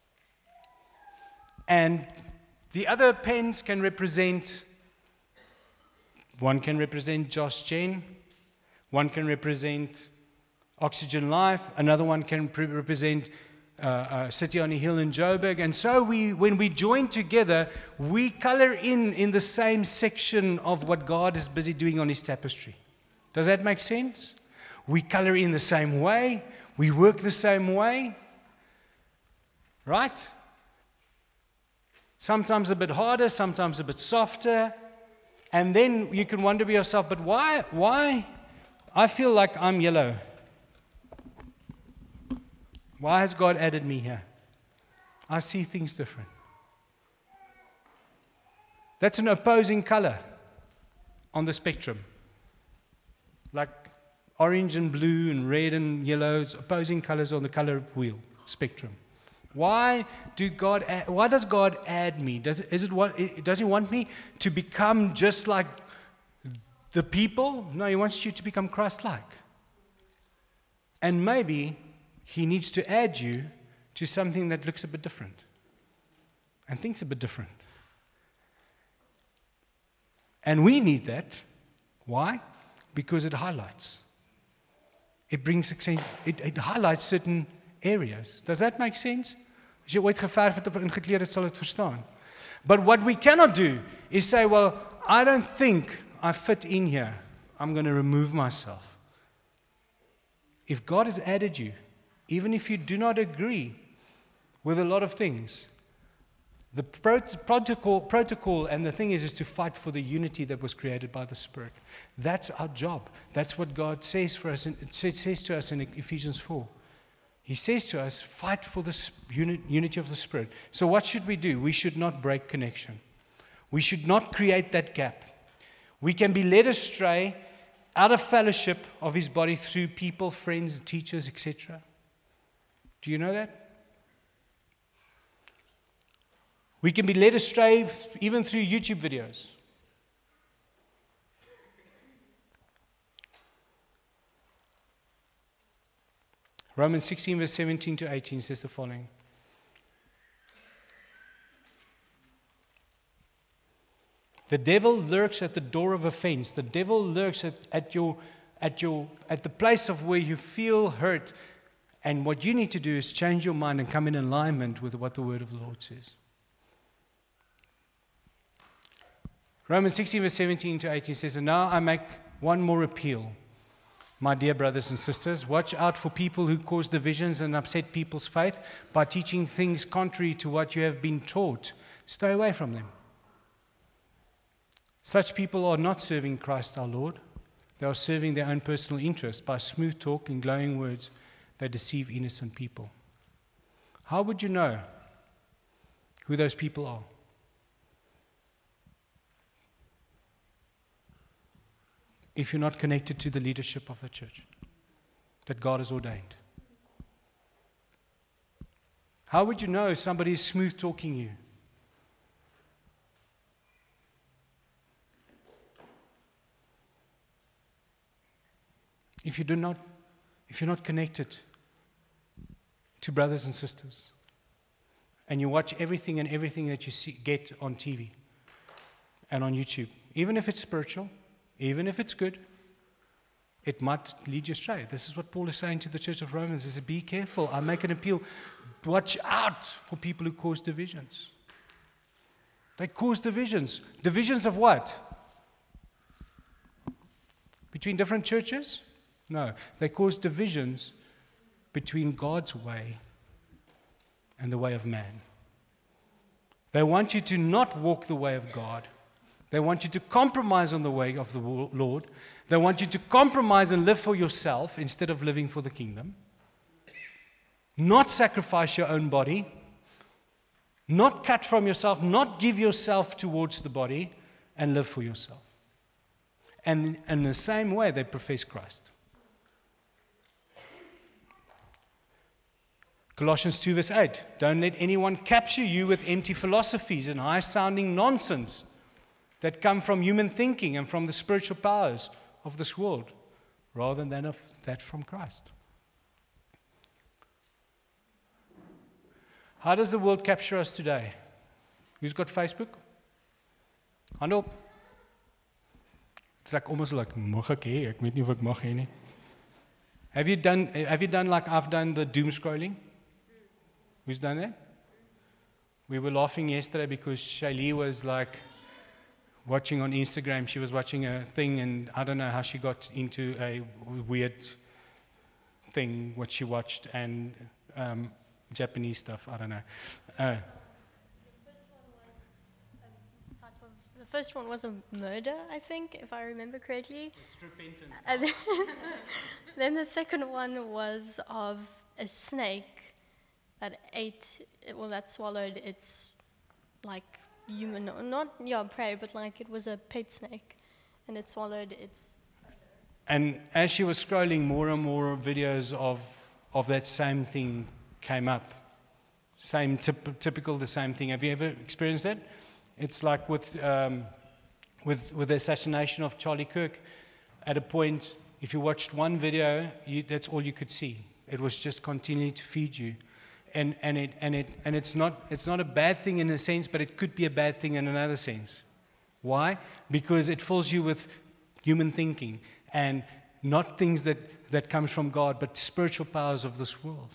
And the other pens can represent, one can represent Josh Jen, one can represent Oxygen Life, another one can represent City on a Hill in Joburg. And so when we join together, we color in the same section of what God is busy doing on His tapestry. Does that make sense? We color in the same way. We work the same way. Right? Sometimes a bit harder, sometimes a bit softer. And then you can wonder to yourself, but why? I feel like I'm yellow. Why has God added me here? I see things different. That's an opposing color on the spectrum. Like orange and blue and red and yellows, opposing colors on the color wheel spectrum. Why does God add me? Does He want me to become just like the people? No, He wants you to become Christ-like. And maybe He needs to add you to something that looks a bit different and thinks a bit different. And we need that. Why? Because it highlights. It brings it highlights certain areas. Does that make sense? As jy ooit geverf het of ingekleed het, sal dit verstaan. But what we cannot do is say, well, I don't think I fit in here. I'm going to remove myself. If God has added you, even if you do not agree with a lot of things, the protocol and the thing is to fight for the unity that was created by the Spirit. That's our job. That's what God says for us. It says to us in Ephesians 4. He says to us, fight for the unity of the Spirit. So what should we do? We should not break connection. We should not create that gap. We can be led astray out of fellowship of His body through people, friends, teachers, etc. Do you know that? We can be led astray even through YouTube videos. Romans 16, verse 17 to 18 says the following. The devil lurks at the door of offense. The devil lurks at the place of where you feel hurt. And what you need to do is change your mind and come in alignment with what the word of the Lord says. Romans 16, verse 17 to 18 says, and now I make one more appeal. My dear brothers and sisters, watch out for people who cause divisions and upset people's faith by teaching things contrary to what you have been taught. Stay away from them. Such people are not serving Christ our Lord. They are serving their own personal interest. By smooth talk and glowing words, they deceive innocent people. How would you know who those people are? If you're not connected to the leadership of the church that God has ordained. How would you know if somebody is smooth talking you? If you're not connected to brothers and sisters, and you watch everything that you get on TV and on YouTube, even if it's spiritual, even if it's good, it might lead you astray. This is what Paul is saying to the church of Romans. He says, be careful. I make an appeal. Watch out for people who cause divisions. They cause divisions. Divisions of what? Between different churches? No. They cause divisions between God's way and the way of man. They want you to not walk the way of God. They want you to compromise on the way of the Lord. They want you to compromise and live for yourself instead of living for the kingdom. Not sacrifice your own body. Not cut from yourself. Not give yourself towards the body and live for yourself. And in the same way, they profess Christ. Colossians 2 verse 8, don't let anyone capture you with empty philosophies and high-sounding nonsense that come from human thinking and from the spiritual powers of this world, rather than of that from Christ. How does the world capture us today? Who's got Facebook? Hand op. It's like almost like, mag ek hê? Ek weet nie of ek mag hê nie. Have you done like I've done, the doom scrolling? Who's done that? We were laughing yesterday because Shaylee was like watching on Instagram. She was watching a thing, and I don't know how she got into a weird thing, what she watched, and Japanese stuff, I don't know. The first one was a murder, I think, if I remember correctly. It's repentance. And then the second one was of a snake that swallowed its, like, human, not prey, but like it was a pet snake, and it swallowed its. And as she was scrolling, more and more videos of that same thing came up. Typical, the same thing. Have you ever experienced that? It's like with the assassination of Charlie Kirk. At a point, if you watched one video, that's all you could see. It was just continuing to feed you, and it's not a bad thing in a sense, but it could be a bad thing in another sense. Why? Because it fills you with human thinking and not things that comes from God, but spiritual powers of this world.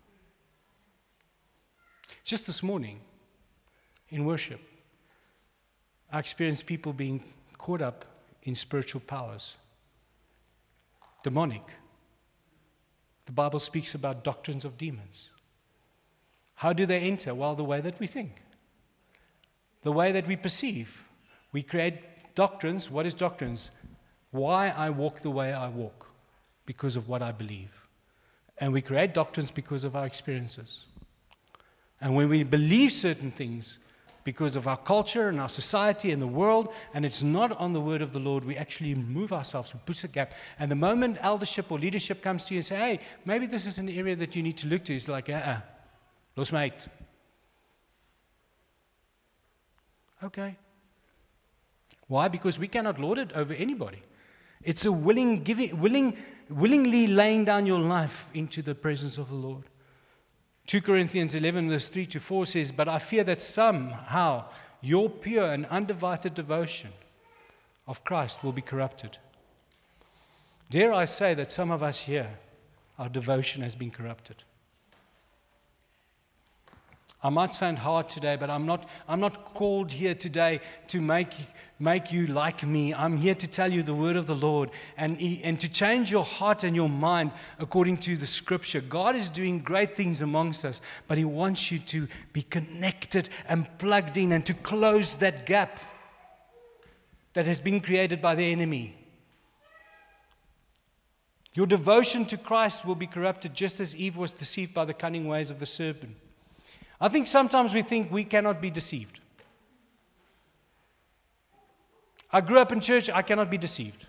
Just this morning, in worship, I experienced people being caught up in spiritual powers. Demonic. The Bible speaks about doctrines of demons. How do they enter? Well, the way that we think. The way that we perceive. We create doctrines. What is doctrines? Why I walk the way I walk. Because of what I believe. And we create doctrines because of our experiences. And when we believe certain things, because of our culture and our society and the world, and it's not on the word of the Lord, we actually move ourselves, we push a gap. And the moment eldership or leadership comes to you and say, hey, maybe this is an area that you need to look to, it's like, los my uit. Okay. Why? Because we cannot lord it over anybody. It's a willingly laying down your life into the presence of the Lord. 2 Corinthians 11 verse 3 to 4 says, but I fear that somehow your pure and undivided devotion of Christ will be corrupted. Dare I say that some of us here, our devotion has been corrupted. I might sound hard today, but I'm not called here today to make you like me. I'm here to tell you the word of the Lord and to change your heart and your mind according to the scripture. God is doing great things amongst us, but He wants you to be connected and plugged in and to close that gap that has been created by the enemy. Your devotion to Christ will be corrupted just as Eve was deceived by the cunning ways of the serpent. I think sometimes we think we cannot be deceived. I grew up in church, I cannot be deceived.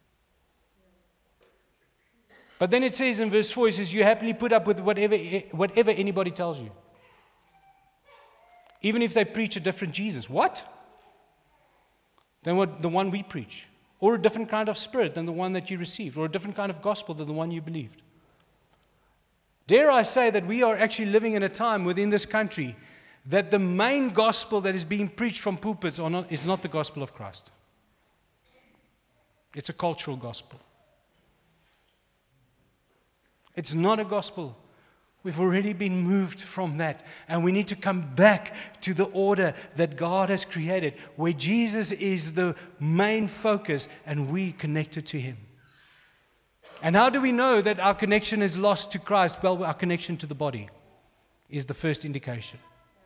But then it says in verse 4, it says, you happily put up with whatever anybody tells you. Even if they preach a different Jesus. What? Than the one we preach. Or a different kind of spirit than the one that you received. Or a different kind of gospel than the one you believed. Dare I say that we are actually living in a time within this country that the main gospel that is being preached from pulpits is not the gospel of Christ. It's a cultural gospel. It's not a gospel. We've already been moved from that. And we need to come back to the order that God has created, where Jesus is the main focus and we connected to Him. And how do we know that our connection is lost to Christ? Well, our connection to the body is the first indication.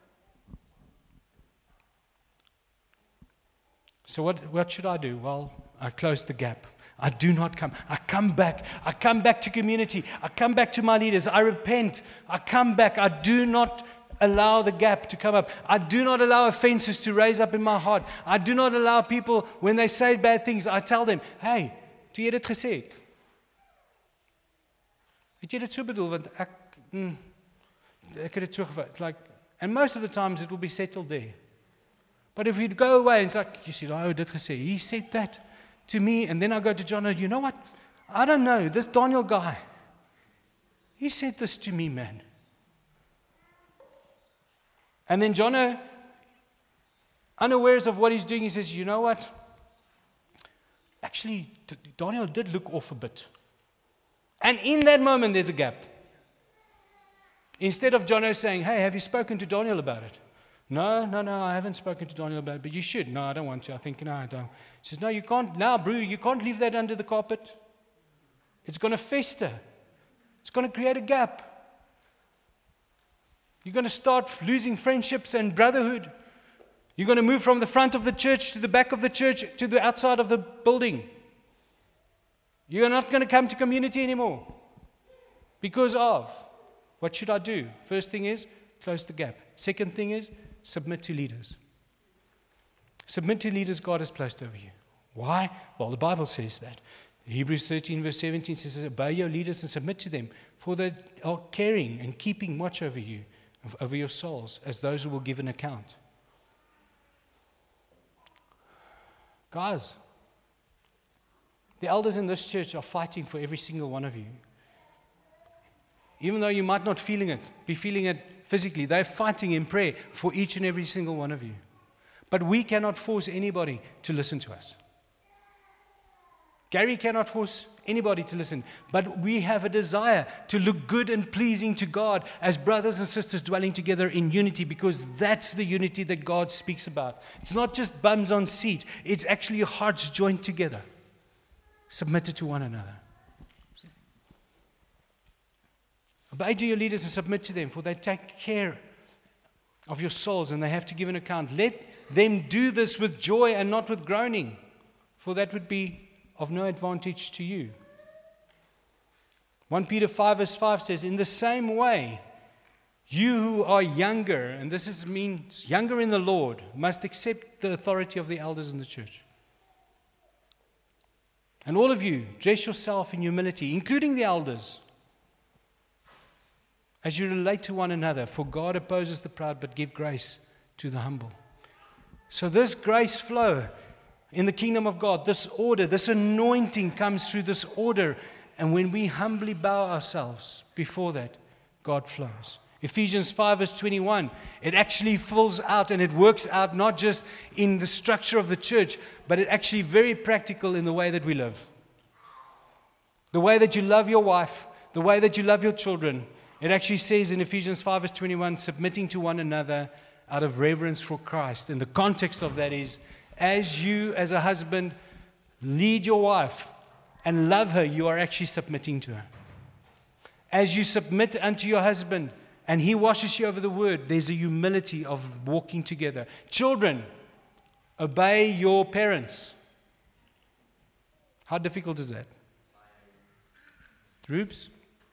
So what should I do? Well, I close the gap. I do not come. I come back. I come back to community. I come back to my leaders. I repent. I come back. I do not allow the gap to come up. I do not allow offenses to raise up in my heart. I do not allow people, when they say bad things, I tell them, hey, toe jy dit gesê het? Het jy dit so bedoel? Want ek het dit so gevat. Like, and most of the times it will be settled there. But if we'd go away and it's like, you see, oh, dit gesê, he said that to me, and then I go to John, you know what? I don't know, this Daniel guy, he said this to me, man. And then Jono, unawares of what he's doing, he says, you know what? Actually, Daniel did look off a bit. And in that moment, there's a gap. Instead of Jono saying, hey, have you spoken to Daniel about it? No, I haven't spoken to Daniel about it, but you should. No, I don't want to. I think, no, I don't. He says, no, you can't. Now, Brew, you can't leave that under the carpet. It's going to fester. It's going to create a gap. You're going to start losing friendships and brotherhood. You're going to move from the front of the church to the back of the church to the outside of the building. You're not going to come to community anymore because of. What should I do? First thing is, close the gap. Second thing is, submit to leaders. Submit to leaders God has placed over you. Why? Well, the Bible says that. Hebrews 13 verse 17 says, obey your leaders and submit to them, for they are caring and keeping watch over you, over your souls, as those who will give an account. Guys, the elders in this church are fighting for every single one of you. Even though you might not be feeling it physically, they're fighting in prayer for each and every single one of you. But we cannot force anybody to listen to us. Gary cannot force anybody to listen, but we have a desire to look good and pleasing to God as brothers and sisters dwelling together in unity, because that's the unity that God speaks about. It's not just bums on seat, it's actually hearts joined together, submitted to one another. Obey to your leaders and submit to them, for they take care of your souls and they have to give an account. Let them do this with joy and not with groaning, for that would be of no advantage to you. 1 Peter 5 verse 5 says, in the same way, you who are younger, and means younger in the Lord, must accept the authority of the elders in the church. And all of you, dress yourself in humility, including the elders, as you relate to one another, for God opposes the proud, but give grace to the humble. So this grace flow in the kingdom of God, this order, this anointing comes through this order. And when we humbly bow ourselves before that, God flows. Ephesians 5 verse 21, it actually fills out and it works out not just in the structure of the church, but it actually very practical in the way that we live. The way that you love your wife, the way that you love your children. It actually says in Ephesians 5 verse 21, submitting to one another out of reverence for Christ. And the context of that is, as you as a husband lead your wife and love her, you are actually submitting to her. As you submit unto your husband and he washes you over the word, there's a humility of walking together. Children, obey your parents. How difficult is that? Rubes?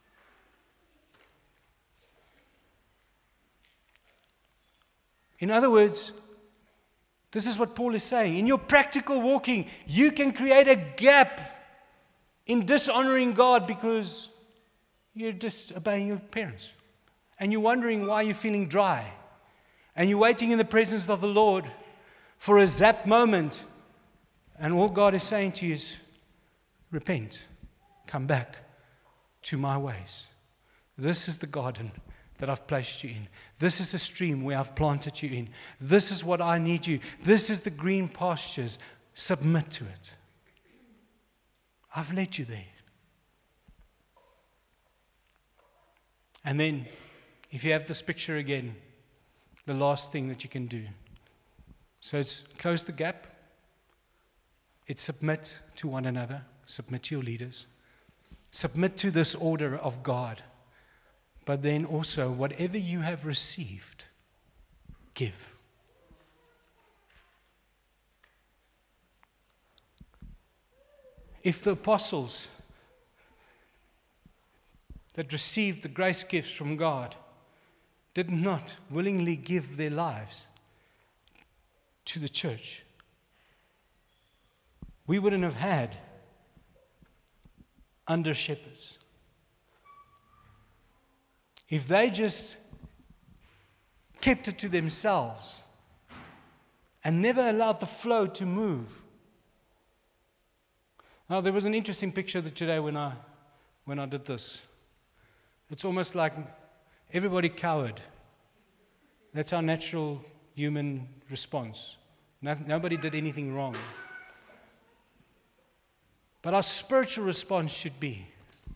In other words, this is what Paul is saying. In your practical walking, you can create a gap in dishonoring God because you're disobeying your parents. And you're wondering why you're feeling dry. And you're waiting in the presence of the Lord for a zap moment. And all God is saying to you is, repent. Come back to my ways. This is the garden that I've placed you in. This is a stream where I've planted you in. This is what I need you. This is the green pastures. Submit to it. I've led you there. And then, if you have this picture again, the last thing that you can do. So it's close the gap. It's submit to one another. Submit to your leaders. Submit to this order of God. But then also, whatever you have received, give. If the apostles that received the grace gifts from God did not willingly give their lives to the church, we wouldn't have had under shepherds. If they just kept it to themselves and never allowed the flow to move. Now, there was an interesting picture today when I did this. It's almost like everybody cowered. That's our natural human response. Nobody did anything wrong. But our spiritual response should be,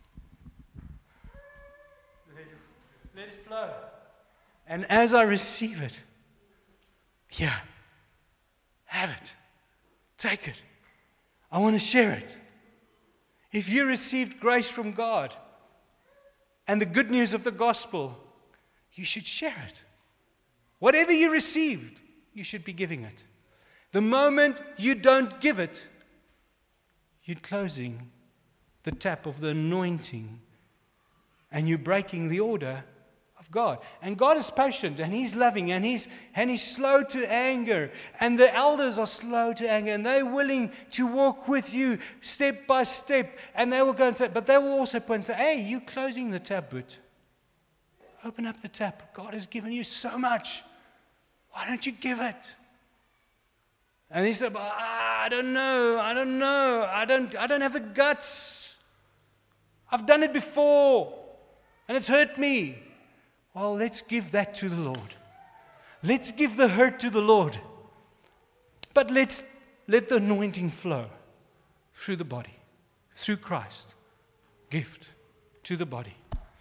let it flow. And as I receive it, here, have it, take it. I want to share it. If you received grace from God and the good news of the gospel, you should share it. Whatever you received, you should be giving it. The moment you don't give it, you're closing the tap of the anointing and you're breaking the order of God. And God is patient and He's loving and He's slow to anger. And the elders are slow to anger and they're willing to walk with you step by step. And they will go and say, but they will also point and say, hey, you're closing the tap, but open up the tap. God has given you so much. Why don't you give it? And he said, I don't know. I don't have the guts. I've done it before and it's hurt me. Well, let's give that to the Lord. Let's give the hurt to the Lord. But let's let the anointing flow through the body, through Christ. Gift to the body.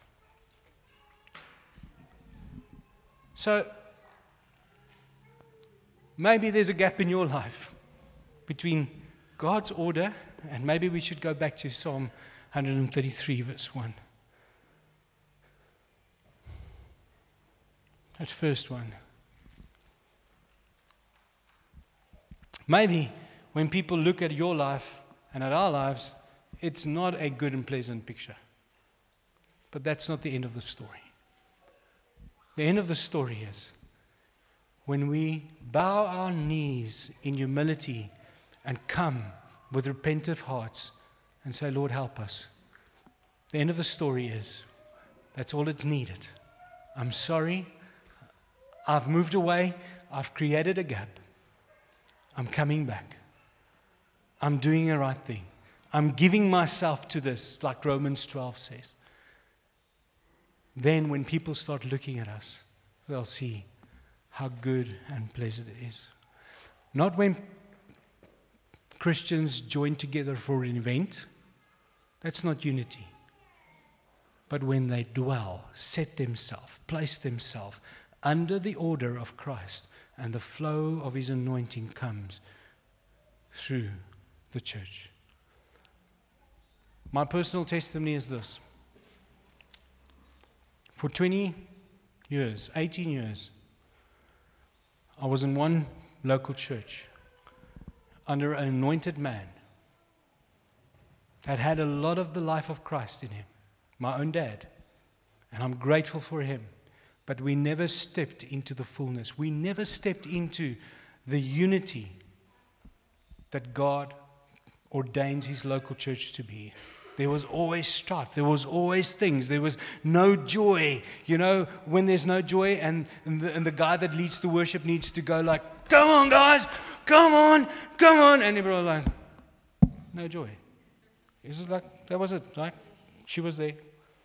So, maybe there's a gap in your life between God's order, and maybe we should go back to Psalm 133, verse 1. That first one. Maybe when people look at your life and at our lives, it's not a good and pleasant picture. But that's not the end of the story. The end of the story is when we bow our knees in humility and come with repentant hearts and say, Lord, help us. The end of the story is that's all it's needed. I'm sorry. I've moved away. I've created a gap. I'm coming back. I'm doing the right thing. I'm giving myself to this, like Romans 12 says. Then when people start looking at us, they'll see how good and pleasant it is. Not when Christians join together for an event. That's not unity. But when they dwell, set themselves, place themselves under the order of Christ, and the flow of His anointing comes through the church. My personal testimony is this. For 20 years, 18 years, I was in one local church under an anointed man that had a lot of the life of Christ in him, my own dad. And I'm grateful for him. But we never stepped into the fullness. We never stepped into the unity that God ordains His local church to be. There was always strife. There was always things. There was no joy. You know, when there's no joy and the guy that leads the worship needs to go like, come on, guys, come on. And everyone like, no joy. It was like, that was it. Like, she was there.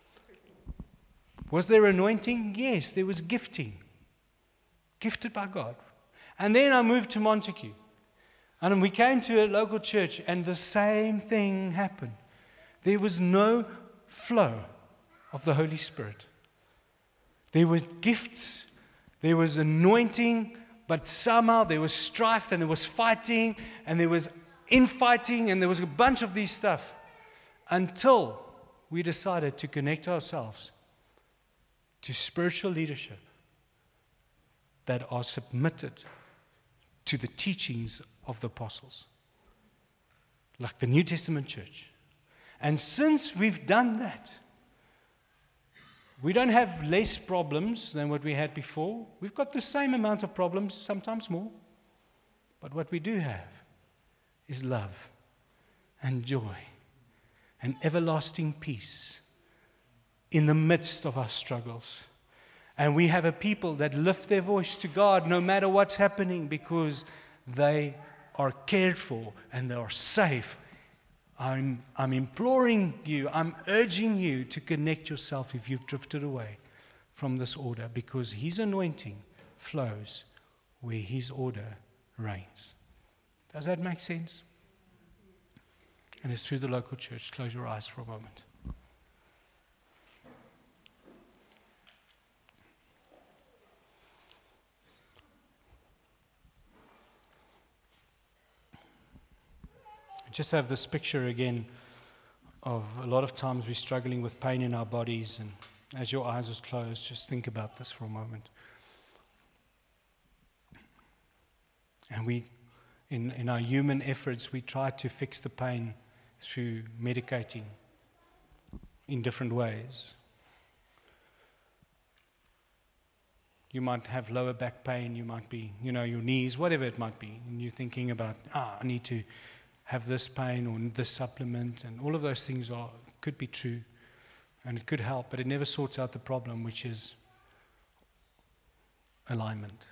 Was there anointing? Yes, there was gifting. Gifted by God. And then I moved to Montague. And we came to a local church and the same thing happened. There was no flow of the Holy Spirit. There were gifts, there was anointing, but somehow there was strife and there was fighting and there was infighting and there was a bunch of these stuff until we decided to connect ourselves to spiritual leadership that are submitted to the teachings of the apostles, like the New Testament church. And since we've done that, we don't have less problems than what we had before. We've got the same amount of problems, sometimes more. But what we do have is love and joy and everlasting peace in the midst of our struggles. And we have a people that lift their voice to God no matter what's happening because they are cared for and they are safe. I'm imploring you, I'm urging you to connect yourself if you've drifted away from this order, because His anointing flows where His order reigns. Does that make sense? And it's through the local church. Close your eyes for a moment. Just have this picture again of a lot of times we're struggling with pain in our bodies, and as your eyes are closed, just think about this for a moment. And we, in our human efforts, we try to fix the pain through medicating in different ways. You might have lower back pain, you might be, your knees, whatever it might be, and you're thinking about, I need to have this pain or this supplement, and all of those things could be true, and it could help, but it never sorts out the problem, which is alignment.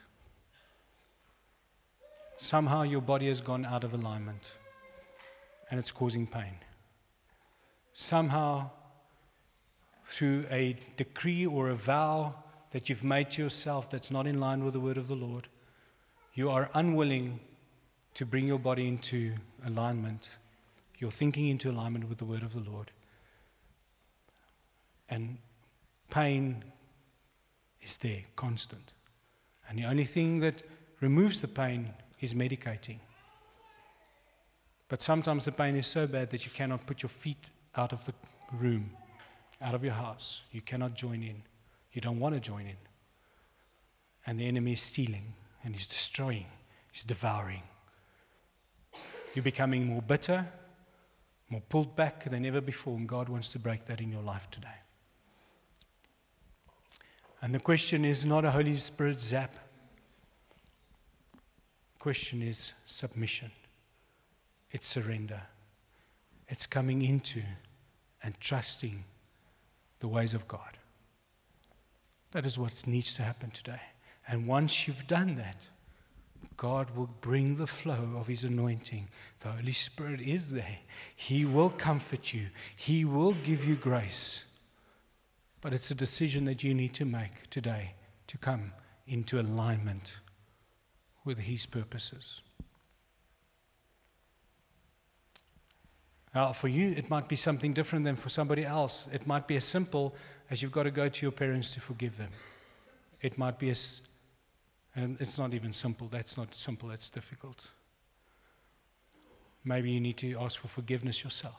Somehow your body has gone out of alignment, and it's causing pain. Somehow, through a decree or a vow that you've made to yourself that's not in line with the word of the Lord, you are unwilling to bring your body into alignment, your thinking into alignment with the word of the Lord. And pain is there, constant. And the only thing that removes the pain is medicating. But sometimes the pain is so bad that you cannot put your feet out of the room, out of your house. You cannot join in. You don't want to join in. And the enemy is stealing, and he's destroying, he's devouring. You're becoming more bitter, more pulled back than ever before, and God wants to break that in your life today. And the question is not a Holy Spirit zap. The question is submission. It's surrender. It's coming into and trusting the ways of God. That is what needs to happen today. And once you've done that, God will bring the flow of His anointing. The Holy Spirit is there. He will comfort you. He will give you grace. But it's a decision that you need to make today to come into alignment with His purposes. Now, for you, it might be something different than for somebody else. It might be as simple as you've got to go to your parents to forgive them. It might be and it's not even simple. That's not simple, that's difficult. Maybe you need to ask for forgiveness yourself.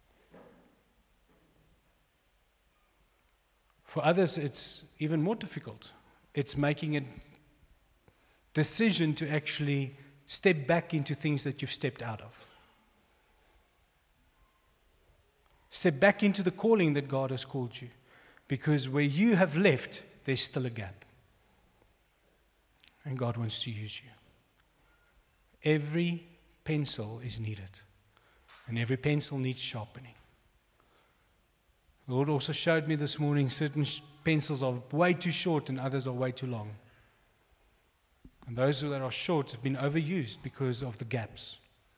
For others, it's even more difficult. It's making a decision to actually step back into things that you've stepped out of. Step back into the calling that God has called you. Because where you have left, there's still a gap. And God wants to use you. Every pencil is needed. And every pencil needs sharpening. The Lord also showed me this morning certain pencils are way too short and others are way too long. And those that are short have been overused because of the gaps.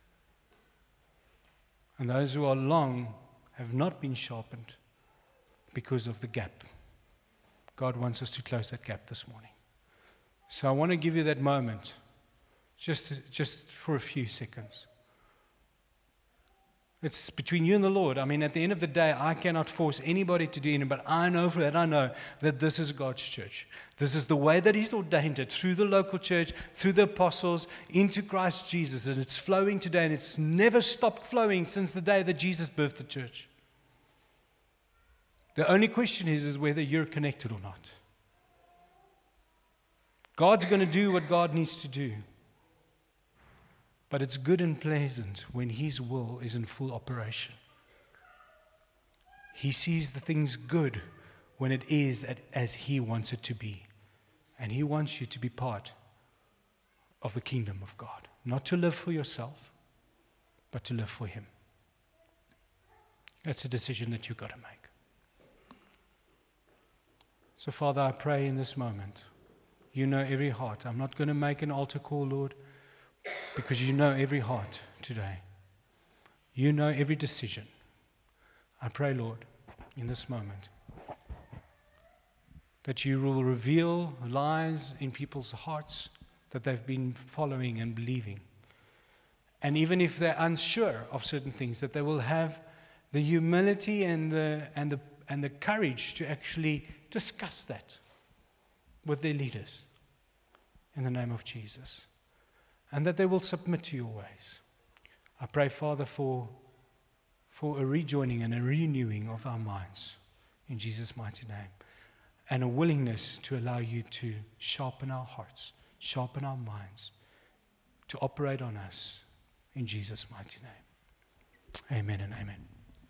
And those who are long have not been sharpened because of the gap. God wants us to close that gap this morning. So I want to give you that moment, just for a few seconds. It's between you and the Lord. I mean, at the end of the day, I cannot force anybody to do anything, but I know that this is God's church. This is the way that He's ordained it, through the local church, through the apostles, into Christ Jesus. And it's flowing today, and it's never stopped flowing since the day that Jesus birthed the church. The only question is whether you're connected or not. God's going to do what God needs to do. But it's good and pleasant when His will is in full operation. He sees the things good when it is as He wants it to be. And He wants you to be part of the kingdom of God. Not to live for yourself, but to live for Him. That's a decision that you've got to make. So, Father, I pray in this moment, you know every heart. I'm not going to make an altar call, Lord, because you know every heart today. You know every decision. I pray, Lord, in this moment, that you will reveal lies in people's hearts that they've been following and believing. And even if they're unsure of certain things, that they will have the humility and the courage to actually discuss that with their leaders in the name of Jesus. And that they will submit to your ways. I pray, Father, for a rejoining and a renewing of our minds in Jesus' mighty name. And a willingness to allow you to sharpen our hearts, sharpen our minds, to operate on us in Jesus' mighty name. Amen and amen.